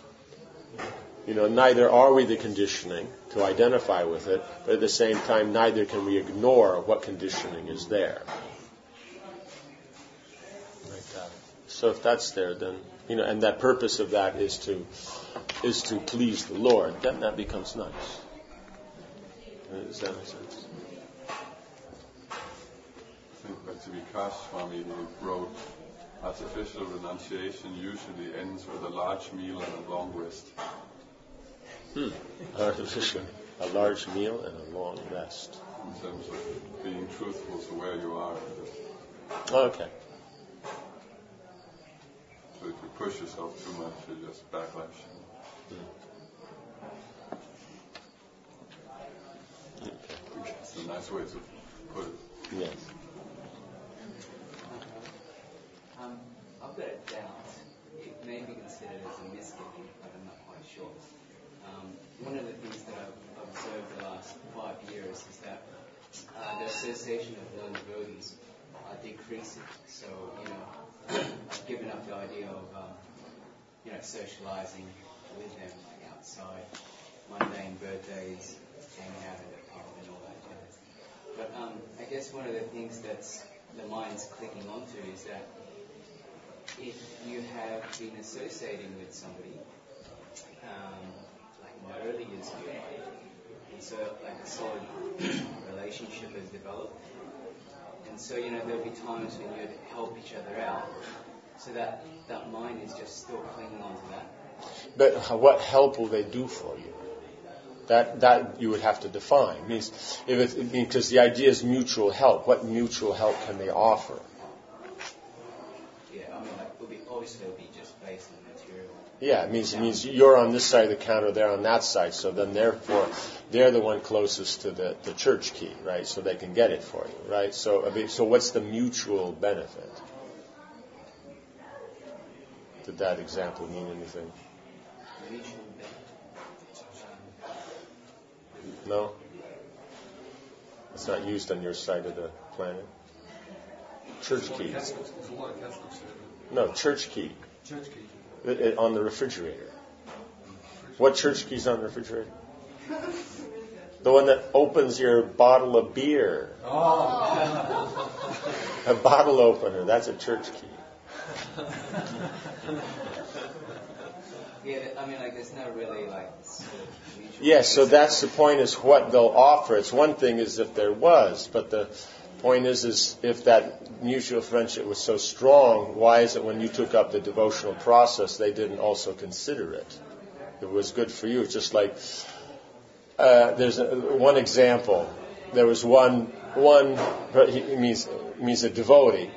Neither are we the conditioning to identify with it, but at the same time, neither can we ignore what conditioning is there. Like that. So if that's there, then, and that purpose of that is to please the Lord, then that becomes nice. Does that make sense? I think Bhakti Vikas Swami wrote, artificial renunciation usually ends with a large meal and a long rest. Artificial. A large meal and a long rest. In terms of being truthful to where you are. Okay. So if you push yourself too much, you just backlash. It's a nice way to put it. Yes. I've got a doubt. It may be considered as a misgiving, but I'm not quite sure. One of the things that I've observed the last 5 years is that the association of non-devotees are decreasing. So, I've given up the idea of, socializing with them outside, mundane birthdays, hanging out at a pub and all that jazz. But I guess one of the things that's the mind's clicking onto is that if you have been associating with somebody, like in the early years of your life, and so like a solid relationship has developed, and so there'll be times when you'd help each other out, so that mind is just still clinging on to that. But what help will they do for you? That you would have to define. Because the idea is mutual help. What mutual help can they offer? Yeah, obviously it'll be just based on material. Yeah, it means you're on this side of the counter, they're on that side, so then therefore they're the one closest to the church key, right? So they can get it for you, right? So what's the mutual benefit? Did that example mean anything? Mutual benefit. No? It's not used on your side of the planet? Church key. No, church key. Church key. On the refrigerator. What church key's on the refrigerator? The one that opens your bottle of beer. Oh. A bottle opener. That's a church key. Yeah, there's no really sort of mutual. Yes, so that's the point, is what they'll offer. It's one thing is if there was, but the point is if that mutual friendship was so strong, why is it when you took up the devotional process, they didn't also consider it? It was good for you. It's just like, there's one example. There was one, he means a devotee,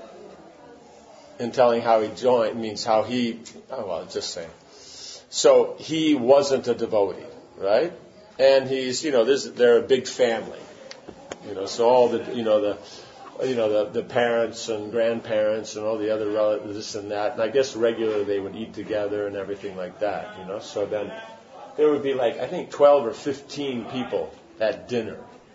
in telling how he joined, means how he, just saying. So he wasn't a devotee, right? And he's, they're a big family. So all the parents and grandparents and all the other relatives, this and that. And I guess regularly they would eat together and everything like that, So then there would be I think 12 or 15 people at dinner,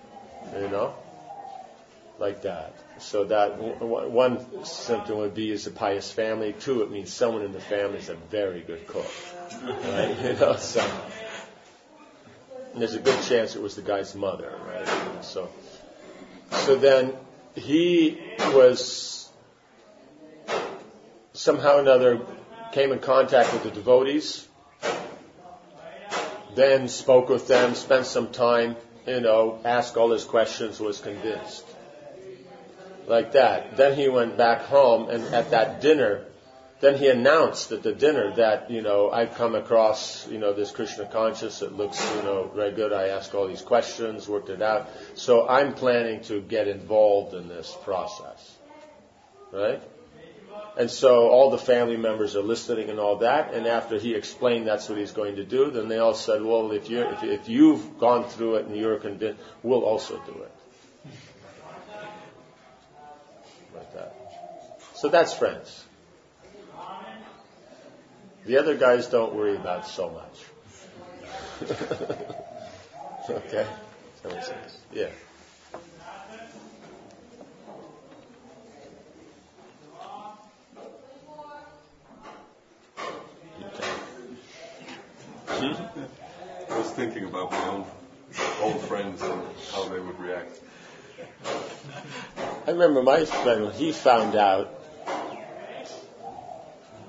like that. So that one symptom would be is a pious family. 2, it means someone in the family is a very good cook, right? So and there's a good chance it was the guy's mother, right? So then he was somehow or another came in contact with the devotees, then spoke with them, spent some time, asked all his questions, was convinced. Like that. Then he went back home, and at that dinner, then he announced at the dinner that, I've come across, this Krishna conscious. It looks, very good. I asked all these questions, worked it out. So I'm planning to get involved in this process. Right? And so all the family members are listening and all that. And after he explained that's what he's going to do, then they all said, well, if you've gone through it and you're convinced, we'll also do it. So that's friends. The other guys don't worry about so much. Okay? That makes sense. Yeah. I was thinking about my own old friends and how they would react. I remember my friend, when he found out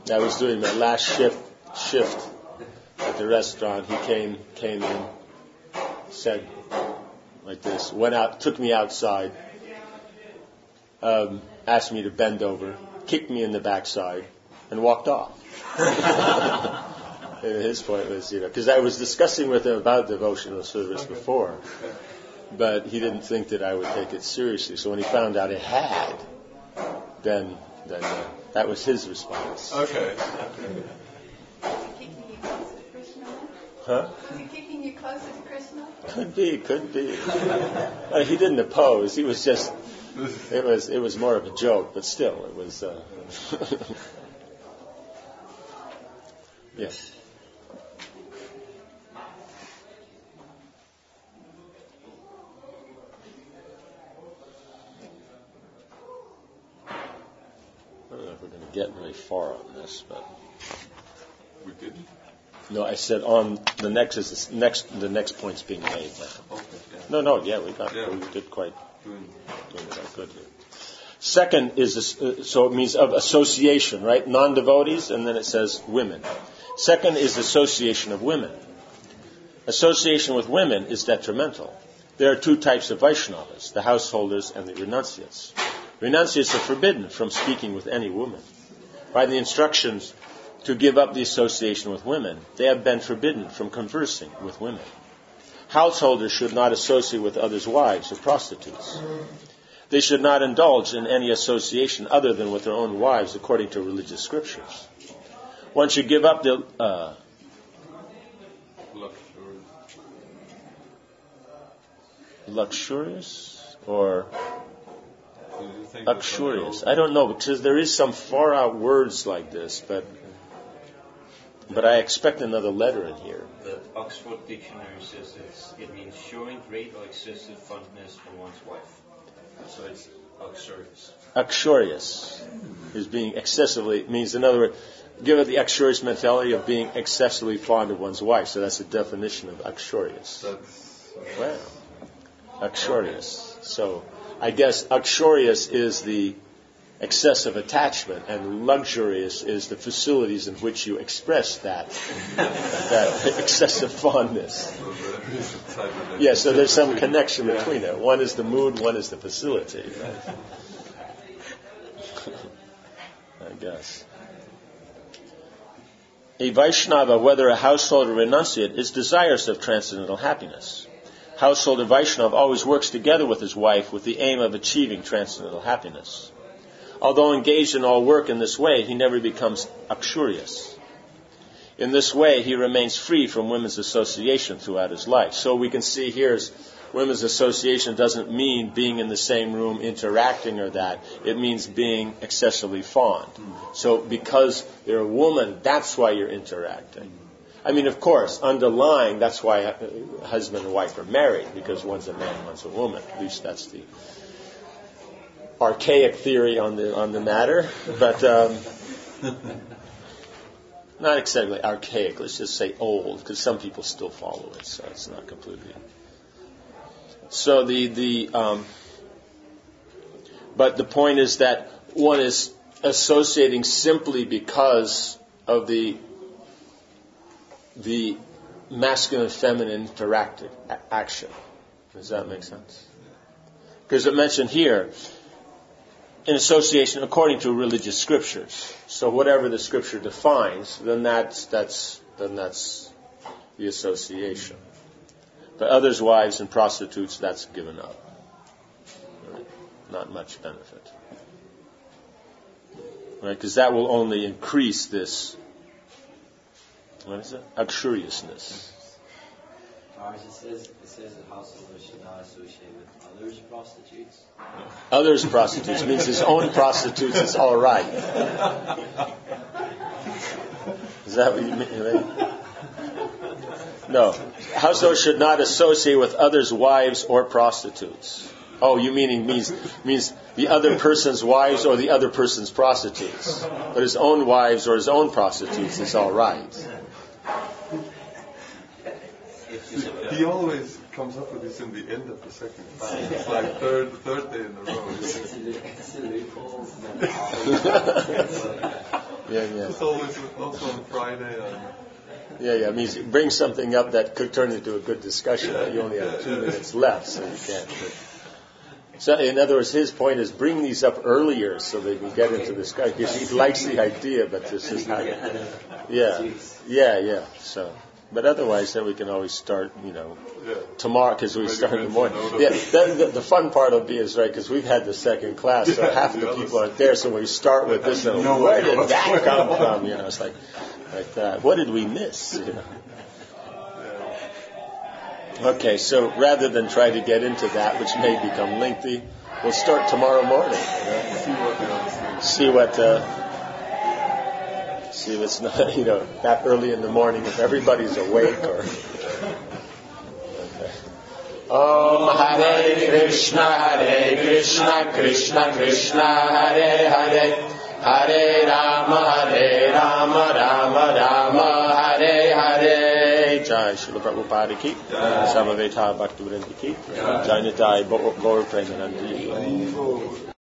I was doing my last shift at the restaurant. He came in, said like this, went out, took me outside, asked me to bend over, kicked me in the backside, and walked off. And his point was, because I was discussing with him about devotional service before, but he didn't think that I would take it seriously. So when he found out I had, then that was his response. Okay. Kicking you closer to Krishna? Huh? Is he kicking you closer to Krishna? Could be. He didn't oppose. He was just. It was more of a joke, but still, it was. Yes. I don't know if we're going to get very far on this, but We didn't. no, I said on the next point's being made now. Okay. No, we did quite doing quite good here. Second is so it means of association, right? Non-devotees, and then it says women. Second is association of women. Association with women is detrimental. There are two types of Vaishnavas, the householders and the renunciates. Renunciates are forbidden from speaking with any woman. By the instructions to give up the association with women, they have been forbidden from conversing with women. Householders should not associate with others' wives or prostitutes. They should not indulge in any association other than with their own wives according to religious scriptures. One should give up the luxurious or luxurious. I don't know, because there is some far out words like this, but I expect another letter in here. The Oxford Dictionary says it means showing great or excessive fondness for one's wife. So it's uxorious. Uxorious is being excessively, means in other words, give it the uxorious mentality of being excessively fond of one's wife. So that's the definition of uxorious. Wow. Uxorious. So I guess uxorious is the excessive attachment, and luxurious is the facilities in which you express that excessive fondness. Yeah, so there's some connection between it. One is the mood, one is the facility. Right? I guess. A Vaishnava, whether a householder or renunciate, is desirous of transcendental happiness. Householder Vaishnava always works together with his wife with the aim of achieving transcendental happiness. Although engaged in all work in this way, he never becomes uxorious. In this way, he remains free from women's association throughout his life. So we can see here, women's association doesn't mean being in the same room, interacting or that. It means being excessively fond. So because you're a woman, that's why you're interacting. I mean, of course, underlying, that's why husband and wife are married, because one's a man, one's a woman. At least that's the archaic theory on the matter, but not exactly archaic. Let's just say old, because some people still follow it, so it's not completely. So but the point is that one is associating simply because of the masculine feminine interactive action. Does that make sense? Because it mentioned here, in association according to religious scriptures. So whatever the scripture defines, then that's the association. But others' wives and prostitutes, that's given up. Right? Not much benefit. Right? Because that will only increase this, what is it? Uxoriousness. It says that householders should not associate with others' prostitutes. Others' prostitutes means his own prostitutes is all right. Is that what you mean? No. Householders should not associate with others' wives or prostitutes. Oh, you meaning means the other person's wives or the other person's prostitutes. But his own wives or his own prostitutes is all right. He always comes up with this in the end of the second class. It's like third day in a row. Yeah. It's always also on Friday. Yeah. I mean, bring something up that could turn into a good discussion, but you only have 2 minutes left, so you can't. So, in other words, his point is bring these up earlier so they can get into discussion. Because he likes the idea, but this is how. Yeah. So, but otherwise, then we can always start, tomorrow because we start in the morning. Yeah, the fun part will be is right because we've had the second class, so half the people aren't there. So we start with this, and where did that come from? It's like that. What did we miss? Okay, so rather than try to get into that, which may become lengthy, we'll start tomorrow morning. See if it's not, that early in the morning if everybody's awake or. Okay. Om Hare Krishna, Krishna Krishna, Hare Hare, Hare Rama, Rama Rama, Hare Hare. Jai Srila Prabhupada ki, Samaveta Bhaktivinoda ki, Jai Nitai Gaur Premanandi.